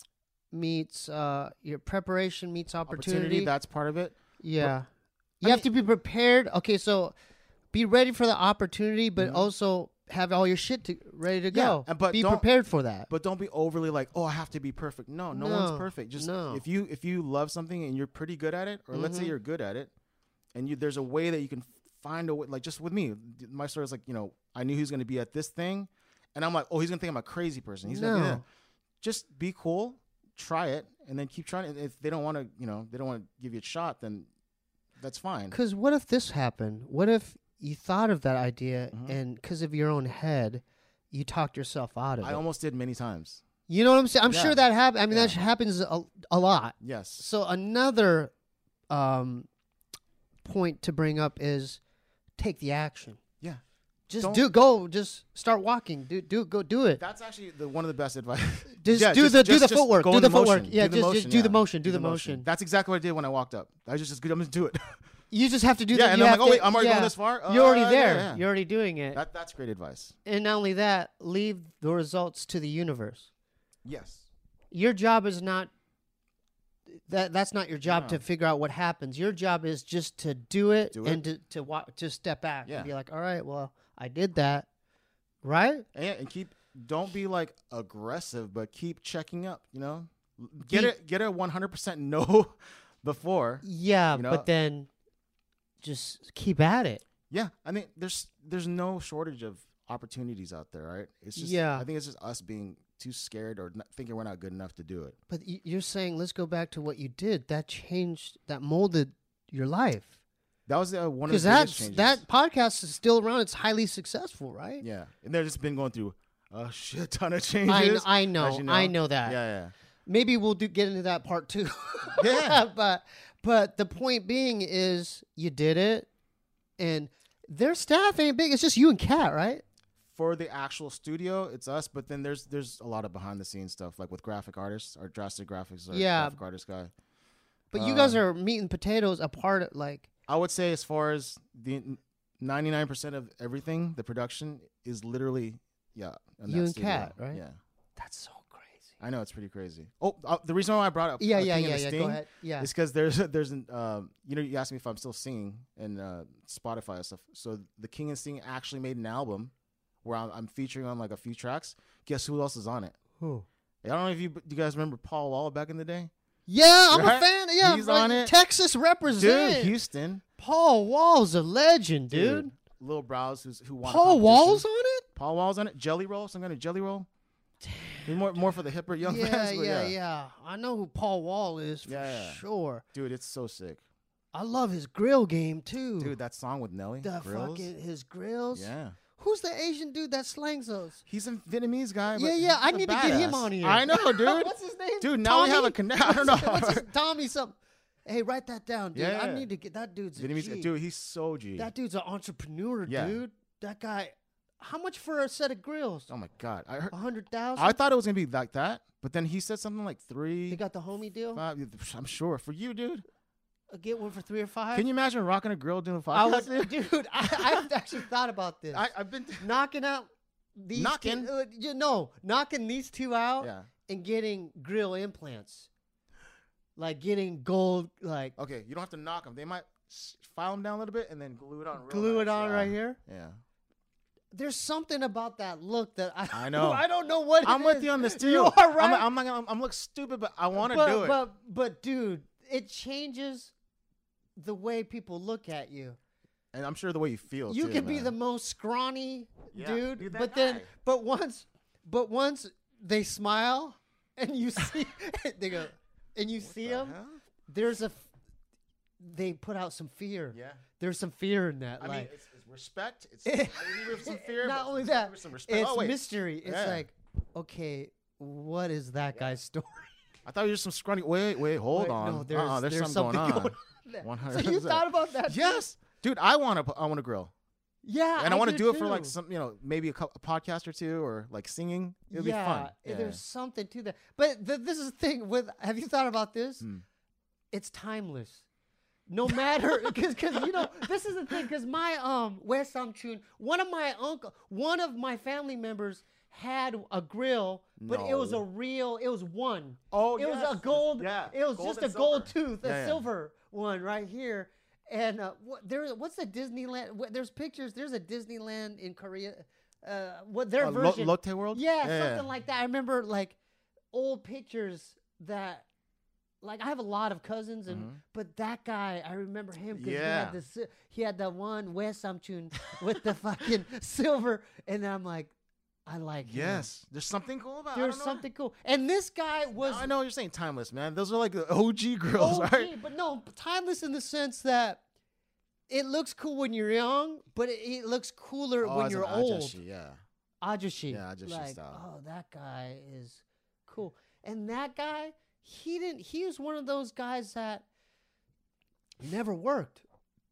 meets uh your preparation meets opportunity? opportunity. That's part of it. Yeah. I You have mean- to be prepared. Okay, so be ready for the opportunity, but Mhm. also have all your shit to, ready to go. and- but be don't- prepared for that. But don't be overly like, oh, I have to be perfect. No, no, No, one's perfect. Just no. if you if you love something and you're pretty good at it, or let's say Mhm. you're good at it, and you there's a way that you can find a way. Like just with me, my story is like, you know, I knew he was going to be at this thing, and I'm like, oh, he's going to think I'm a crazy person. He's No. gonna, yeah. Just be cool, try it, and then keep trying it. If they don't want to, you know, they don't want to give you a shot, then that's fine. Because what if this happened? What if you thought of that idea Mhm. and because of your own head, you talked yourself out of I it? almost did many times. You know what I'm saying? I'm Yeah. sure that happens. I mean, Yeah. that happens a, a lot. Yes. So another um, point to bring up is take the action. Yeah. Just Don't- do go. Just start walking. Do do go do it. That's actually the one of the best advice. Just Yeah, do just- the do just- the just footwork. go Do in the the footwork. motion. Yeah, Do the just, motion, just do the yeah. motion. Do, the motion. That's exactly what I did when I walked up. I was just, I'm just do it. You just have to do yeah, that. and You I'm have like, oh to- wait, I'm already yeah. going this far. You're already Uh, there. yeah, yeah. You're already doing it. That that's great advice. And not only that, leave the results to the universe. Yes. Your job is not that that's not your job No. to figure out what happens. Your job is just to do it Do and to to wa- to step back Yeah. and be like, all right, well, I did that, right? And, yeah, and keep don't be like aggressive, but keep checking up. You know, get Be- it get a one hundred percent no before. Yeah, You know? but then just keep at it. Yeah, I mean, there's there's no shortage of opportunities out there, right? It's just Yeah. I think it's just us being too scared or not, thinking we're not good enough to do it. But y- you're saying let's go back to what you did. That changed. That molded your life. That was uh, one of Because the biggest that's changes. that podcast is still around. It's highly successful, right? Yeah, and they've just been going through a shit ton of I, changes. I know, as you know. I know that. Yeah, Maybe we'll do get into that part too. Yeah. but but the point being is you did it, and their staff ain't big. It's just you and Kat, right? For the actual studio, it's us. But then there's there's a lot of behind the scenes stuff, like with graphic artists, our drastic graphics, our Yeah. graphic artist guy. But you guys Um, are meat and potatoes apart. At, like I would say as far as the ninety-nine percent of everything, the production is literally yeah. in You that and studio. Kat, right? Yeah, that's so crazy. I know it's pretty crazy. Oh, uh, the reason why I brought up Yeah, uh, yeah, King and yeah, the yeah. Sting Go ahead. Yeah. is because there's there's an um you know you asked me if I'm still singing and uh, Spotify and stuff. So the King and Sting actually made an album where I'm, I'm featuring on like a few tracks. Guess who else is on it? Who? I don't know if you you guys remember Paul Wall back in the day. Yeah, I'm Right? a fan. Yeah, He's right. on it. Texas represent. Dude, Houston, Paul Wall's a legend, dude. Lil Brows, who's who won. a Paul Wall's competition. on it. Paul Wall's on it. Jelly Roll, some kind of Jelly Roll. He's more more for the hipper young Yeah, fans. but yeah, yeah, yeah. I know who Paul Wall is for Yeah, yeah. sure. Dude, it's so sick. I love his grill game too. Dude, that song with Nelly, the Grills. fucking his grills. Yeah. Who's the Asian dude that slangs those? He's a Vietnamese guy. but Yeah, yeah. I he's a need to get him badass. on here. I know, dude. What's his name? Dude, now we have a Tommy? connect. I don't know. What's his, Tommy something. Hey, write that down, dude. Yeah, I yeah. need to get that dude's a Vietnamese, G. dude, he's so G. That dude's an entrepreneur, Yeah. dude. That guy. How much for a set of grills? oh my god, I heard. A hundred thousand. I thought it was gonna be like that, but then he said something like three. They got the homie deal. five, I'm sure for you, dude. Uh, get one for three or five. Can you imagine rocking a grill doing a I podcast? would, dude. I, I've actually thought about this. I, I've been. knocking out these Knocking? Two, uh, you know, knocking these two out Yeah. and getting grill implants, like getting gold, like Okay, you don't have to knock them. They might s- file them down a little bit and then glue it on. Real glue it nice. on Yeah. right here. Yeah. There's something about that look that I I know. I don't know what. it I'm with is. you on this too. You are I'm, right. I'm not gonna. I'm look stupid, but I want to but, do it. But but dude, it changes the way people look at you. and I'm sure the way you feel. You too, can be man. the most scrawny Yeah, dude, be that but then guy. but once but once they smile and you see they go and you see the them, hell? there's a f- they put out some fear. Yeah. There's some fear in that. I like mean, it's, it's respect. It's maybe with some fear. not but only some- that, with some respect. it's oh, wait. mystery. It's Yeah. like, okay, what is that guy's story? I thought you were just some scrawny. Wait, wait, hold Wait, on. No, there's, uh-uh, there's, there's something, something going on. there. one So hundred you percent. thought about that? too? Yes, dude. I want to. I want to grill, Yeah. and I, want to do it for too. like some, you know, maybe a, cou- a podcast or two, or like singing. It'll yeah, be fun. eh, there's something to that. But th- this is the thing with. Have you thought about this? Hmm. It's timeless. No matter, because you know this is the thing. Because my um West Samchun, one of my uncle, one of my family members had a grill, but it was a No. real. It was one. Oh, it was yes. a gold. Yeah, it was gold just and a gold silver. tooth, a Yeah, yeah. silver one right here. And uh, what there? What's the Disneyland? What, there's pictures. There's a Disneyland in Korea. Uh, what their Uh, Lo- version? Lotte World. Yeah, Yeah, something yeah. like that. I remember like old pictures that, like I have a lot of cousins, and Mhm. but that guy, I remember him because he Yeah. had the si- he had the one West Samchun with the fucking silver, and I'm like, I like him. Yes, there's something cool about. it. I There's don't know. something cool, and this guy was I know what you're saying timeless, man. Those are like the O G grills, O G, right? but no, timeless in the sense that it looks cool when you're young, but it, it looks cooler Oh, when as you're an old. ajashi, yeah. Ajashi. Yeah, Ajashi like, style. oh, that guy is cool. And that guy, he didn't. He was one of those guys that never worked.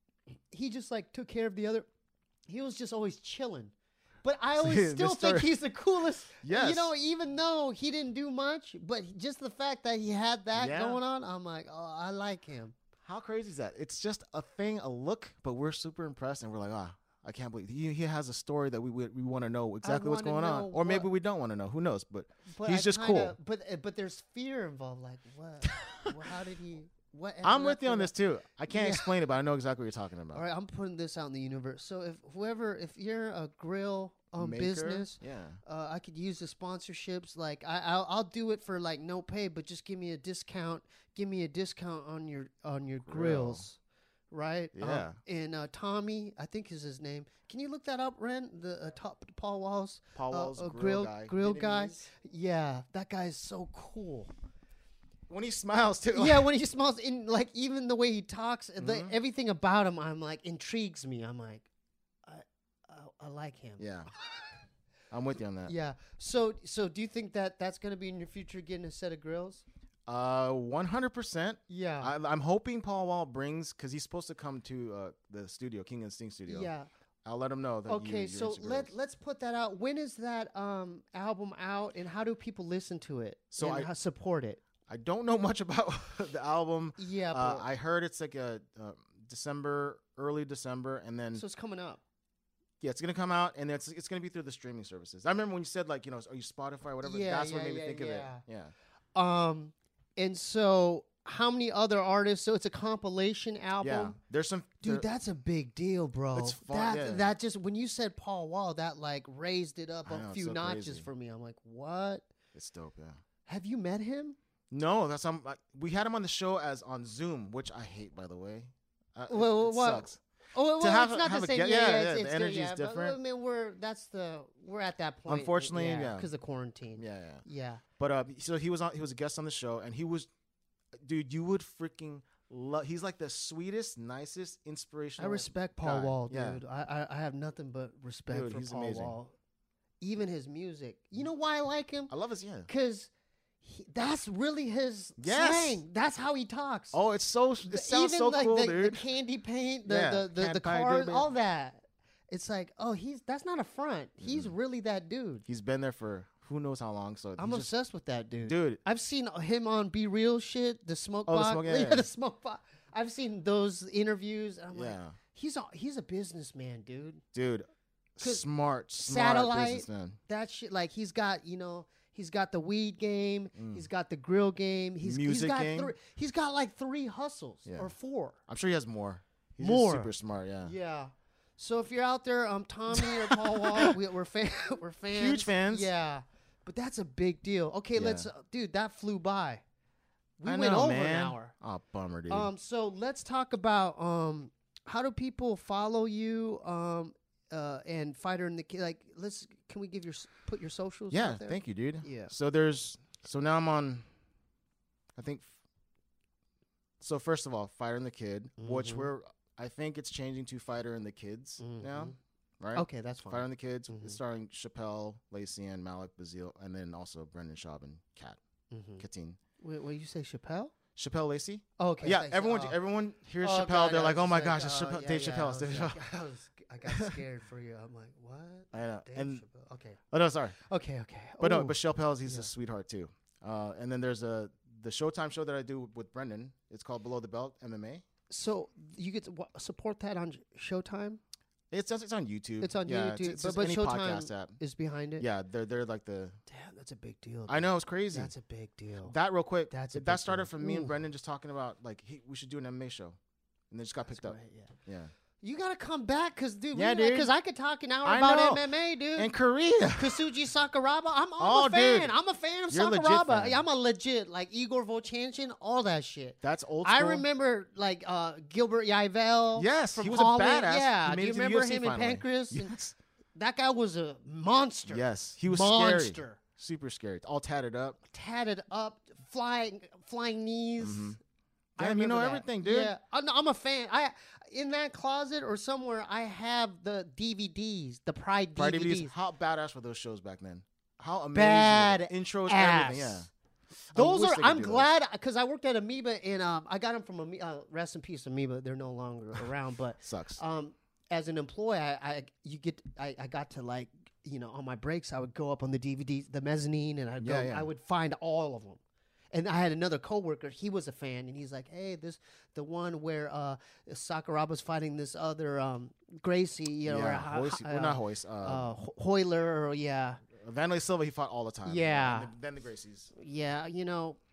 He just like took care of the other. He was just always chilling. But I always this still think story- he's the coolest. You Yes. know, even though he didn't do much, but just the fact that he had that Yeah. going on, I'm like, oh, I like him. How crazy is that? It's just a thing, a look, but we're super impressed, and we're like, ah, I can't believe he, he has a story that we we, we want to know exactly what's wanna going on, know or maybe what- we don't want to know. Who knows? But But he's I just kinda, cool. But uh, but there's fear involved. Like what? Well, how did he? What? I'm ended with up you on in this too. I can't Yeah. explain it, but I know exactly what you're talking about. All right, I'm putting this out in the universe. So if whoever, if you're a grill um, Maker? business, Yeah. uh, I could use the sponsorships. Like I, I'll, I'll do it for like no pay, but just give me a discount. Give me a discount on your on your Grill. grills, right? Um, Yeah. and uh, Tommy, I think is his name. Can you look that up, Ren? The uh, top Paul Walls. Paul uh, Wall's uh, grill, grill- guy. grill guy. Vietnamese. Yeah, that guy is so cool. When he smiles too. Yeah, when he smells, in like even the way he talks, the, Mhm. everything about him, I'm like intrigues me. I'm like, I, I, I like him. Yeah. I'm with you on that. Yeah. So, so do you think that that's gonna be in your future, getting a set of grills? Uh, one hundred percent. Yeah. I, I'm hoping Paul Wall brings because he's supposed to come to uh, the studio, King and Sting studio. yeah. I'll let him know that. you- Okay. you're So into let grills. let's put that out. When is that um album out, and how do people listen to it? So and I- how support it. I don't know much about the album. Yeah. Uh, but, I heard it's like a uh, December, early December, and then so it's coming up. yeah, it's gonna come out, and it's it's gonna be through the streaming services. I remember when you said like you know, are you Spotify or whatever? Yeah, That's what yeah, made me yeah, think of it. yeah. Yeah, Um, and so how many other artists? So it's a compilation album. yeah. There's some Dude, there- that's a big deal, bro. It's fun, that yeah. that just when you said Paul Wall, that like raised it up I a know, it's few so notches crazy. for me. I'm like, what? it's dope. Yeah. Have you met him? No, that's um. like, We had him on the show as on Zoom, which I hate, by the way. Uh, it- Well, it what- sucks. Oh, well, To have it's a- not have the a same. get- yeah, yeah, yeah, yeah, it's, the it's energy's yeah, but, different. I mean, we're that's the we're at that point. Unfortunately, yeah. because of quarantine. Yeah, yeah. Yeah. But uh, so he was on. He was a guest on the show, and he was, dude. You would freaking love. He's like the sweetest, nicest, I inspirational. respect Paul guy. Wall, Yeah. dude. I, I I have nothing but respect Dude, for he's Paul amazing. Wall. Even his music. You know why I like him? I love his yeah. Because that's really his Yes. slang. That's how he talks. Oh, it's so. It The- sounds even so like cool, the, dude. the candy paint, the Yeah, the the, candy the paint, cars, dude, all that. It's like, oh, he's that's not a front. He's Mm-hmm. really that dude. He's been there for who knows how long. So I'm he's just, obsessed with that dude. dude. I've seen him on Be Real shit, the smoke Oh, the box. Smoke- yeah, yeah. the smoke box. I've seen those interviews. And I'm like, Yeah, he's a he's a businessman, dude. dude. 'Cause Smart, smart Satellite- businessman. That shit, like he's got, you know, he's got the weed game, Mm. he's got the grill game, he's Music he's got game. three, he's got like three hustles Yeah. or four. I'm sure he has more. He's More. Just super smart. Yeah. Yeah. So if you're out there, um, Tommy or Paul Wall, we, we're fan, we're fans, Huge fans. Yeah, but that's a big deal. Okay, Yeah. let's, uh, dude. That flew by. We I went know, over man. an hour. Oh, bummer, dude. Um, so let's talk about um, how do people follow you? Um, uh, and Fighter in the Kid. Like, let's can we give your s- put your socials? yeah, out there? thank you, dude. Yeah. So there's so now I'm on. I think. So first of all, Fighter and the Kid, which Mhm. we're I think it's changing to Fighter and the Kids now, Mhm. right? Okay, that's fine. Fighter and the Kids, Mhm. it's starring Chappelle, Lacey, and Malik Bazile, and then also Brendan Schaub and Kat Mm-hmm. Katine. Wait, what you say, Chappelle? Chappelle, Lacey. Oh, okay. yeah, thanks. everyone, Oh. everyone hears Oh, Chappelle. God, They're I like, was "Oh my just gosh, like, it's oh, Chappelle, yeah, Dave yeah, Chappelle." I it's was Dave like- Chappelle. I was, I got scared for you. I'm like, what? I know. Dave And Chappelle. Okay, oh no, sorry. okay, okay. But no, Ooh. but Chappelle, he's Yeah. a sweetheart too. Uh, and then there's a the Showtime show that I do with Brendan. It's called Below the Belt M M A. So you get to wa- support that on Showtime? It's it's on YouTube. It's on yeah, YouTube, It's, it's but- just but any Showtime podcast app. Is behind it? Yeah, they're they're like the. Damn, that's a big deal. I dude. know it's crazy. That's a big deal. that real quick. That's a that big started deal. from me and Ooh. Brendan just talking about like he, we should do an M M A show, and they just got That's picked up. great, yeah. Yeah. You gotta come back, cause dude, Yeah, dude. Because I could talk an hour I about know. M M A, dude. And Korea. Kasuji Sakuraba, I'm, I'm Oh, a fan. dude. I'm a fan of You're a legit Sakuraba. fan. Yeah, I'm a legit like Igor Volchanshin, all that shit. That's old I school. remember like uh, Gilbert Yvel. Yes, from he was a Holland. badass. Yeah, He made do you it to the remember U F C him in finally. Pancras? And Yes. that guy was a monster. Yes, he was monster. scary. Super scary. All tatted up. Tatted up, flying, flying knees. Mhm. I Damn, you remember know that. everything, dude. Yeah, I'm, I'm a fan. I in that closet or somewhere I have the D V Ds, the Pride, Pride D V Ds. D V Ds. How badass were those shows back then? How amazing. Bad were they? Intros, ass. everything. Yeah. I Those wish are. they could I'm do those. glad because I worked at Amoeba and um, I got them from Amoeba. Uh, rest in peace, Amoeba. They're no longer around. But Sucks. um, as an employee, I, I you get I, I got to like you know on my breaks I would go up on the D V Ds, the mezzanine, and I'd go. Yeah, yeah. I would find all of them. And I had another coworker. He was a fan, and he's like, "Hey, this the one where uh, Sakuraba's fighting this other um, Gracie, you know, or, yeah. uh, Hoist, uh, well, not Hoist. Uh, uh, Ho- Hoyler, or yeah, Vanderlei Silva, he fought all the time. Yeah. And then, then the Gracies. yeah, you know."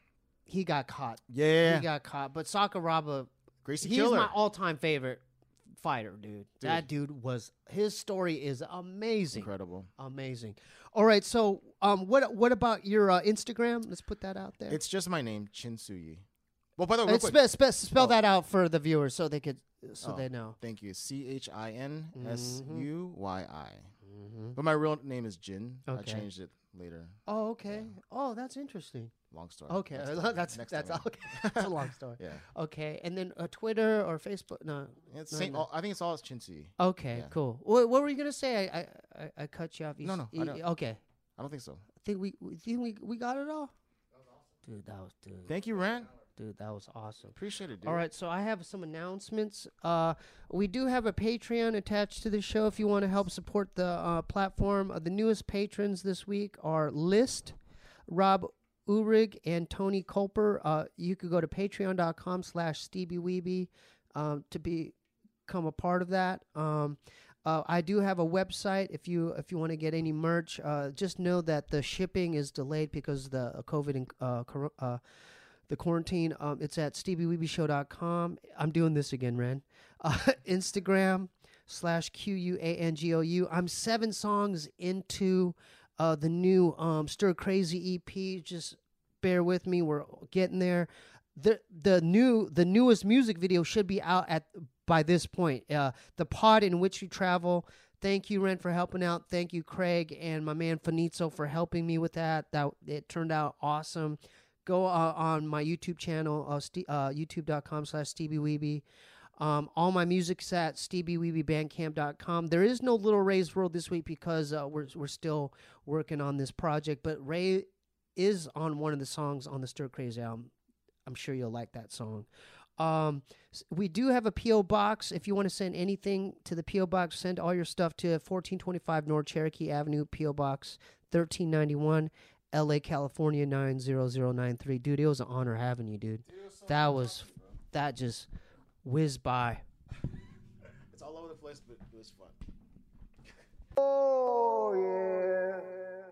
he got caught. Yeah. He got caught. But Sakuraba, Gracie he's Killer. my all-time favorite fighter, dude. dude. That dude was, his story is amazing. Incredible. Amazing. All right, so um, what what about your uh, Instagram? Let's put that out there. It's just my name, Chin Soo Yi. Well, by the way, real Uh, quick, spe- spe- spell Oh. that out for the viewers so they could, so Oh. they know. thank you. C H I N S Mm-hmm. U Y I. But my real name is Jin. I Okay. changed it later. Oh, okay. Oh, that's interesting. Long story. Okay, Next uh, time. that's Next that's time, okay. That's a long story. Yeah. Okay, and then uh, Twitter or Facebook? No. It's No, same, no. all- I think it's all Chin Soo Yi. Okay, Yeah. cool. What, what were you gonna say? I I, I, I cut you off. You No, s- no, I y- don't. Okay, I don't think so. I think we, we think we we got it all. Dude, that was dude. Thank you, Rand. Dude, that was awesome. Appreciate it, dude. All right, so I have some announcements. Uh, we do have a Patreon attached to the show if you want to help support the uh, platform. Uh, the newest patrons this week are List, Rob Uhrig, and Tony Culper. Uh, you could go to patreon.com slash Stevie Weeby um, to be, become a part of that. Um, uh, I do have a website if you if you want to get any merch. Uh, just know that the shipping is delayed because of the uh, COVID and uh, cor- uh, the quarantine. Um, it's at stevie weeby show dot com. I'm doing this again, Ren. Uh, Instagram slash Q U A N G O U. I'm seven songs into uh, the new um, Stir Crazy E P. Just bear with me. We're getting there. The the new the newest music video should be out at by this point. Uh, the pod in which we travel. Thank you, Ren, for helping out. Thank you, Craig, and my man Finizzo for helping me with that. That it turned out awesome. Go uh, on my YouTube channel, uh, st- uh, youtube.com slash Stevie Weeby. Um, all my music's at stevie weeby bandcamp dot com. There is no Little Ray's World this week because uh, we're we're still working on this project, but Ray is on one of the songs on the Stir Crazy album. I'm sure you'll like that song. Um, s- we do have a P O box. If you want to send anything to the P O box, send all your stuff to fourteen twenty-five North Cherokee Avenue, P O Box thirteen ninety-one, L A, California nine zero zero nine three. Dude, it was an honor having you, dude. That was, that just whizzed by. It's all over the place, but it was fun. Oh, yeah.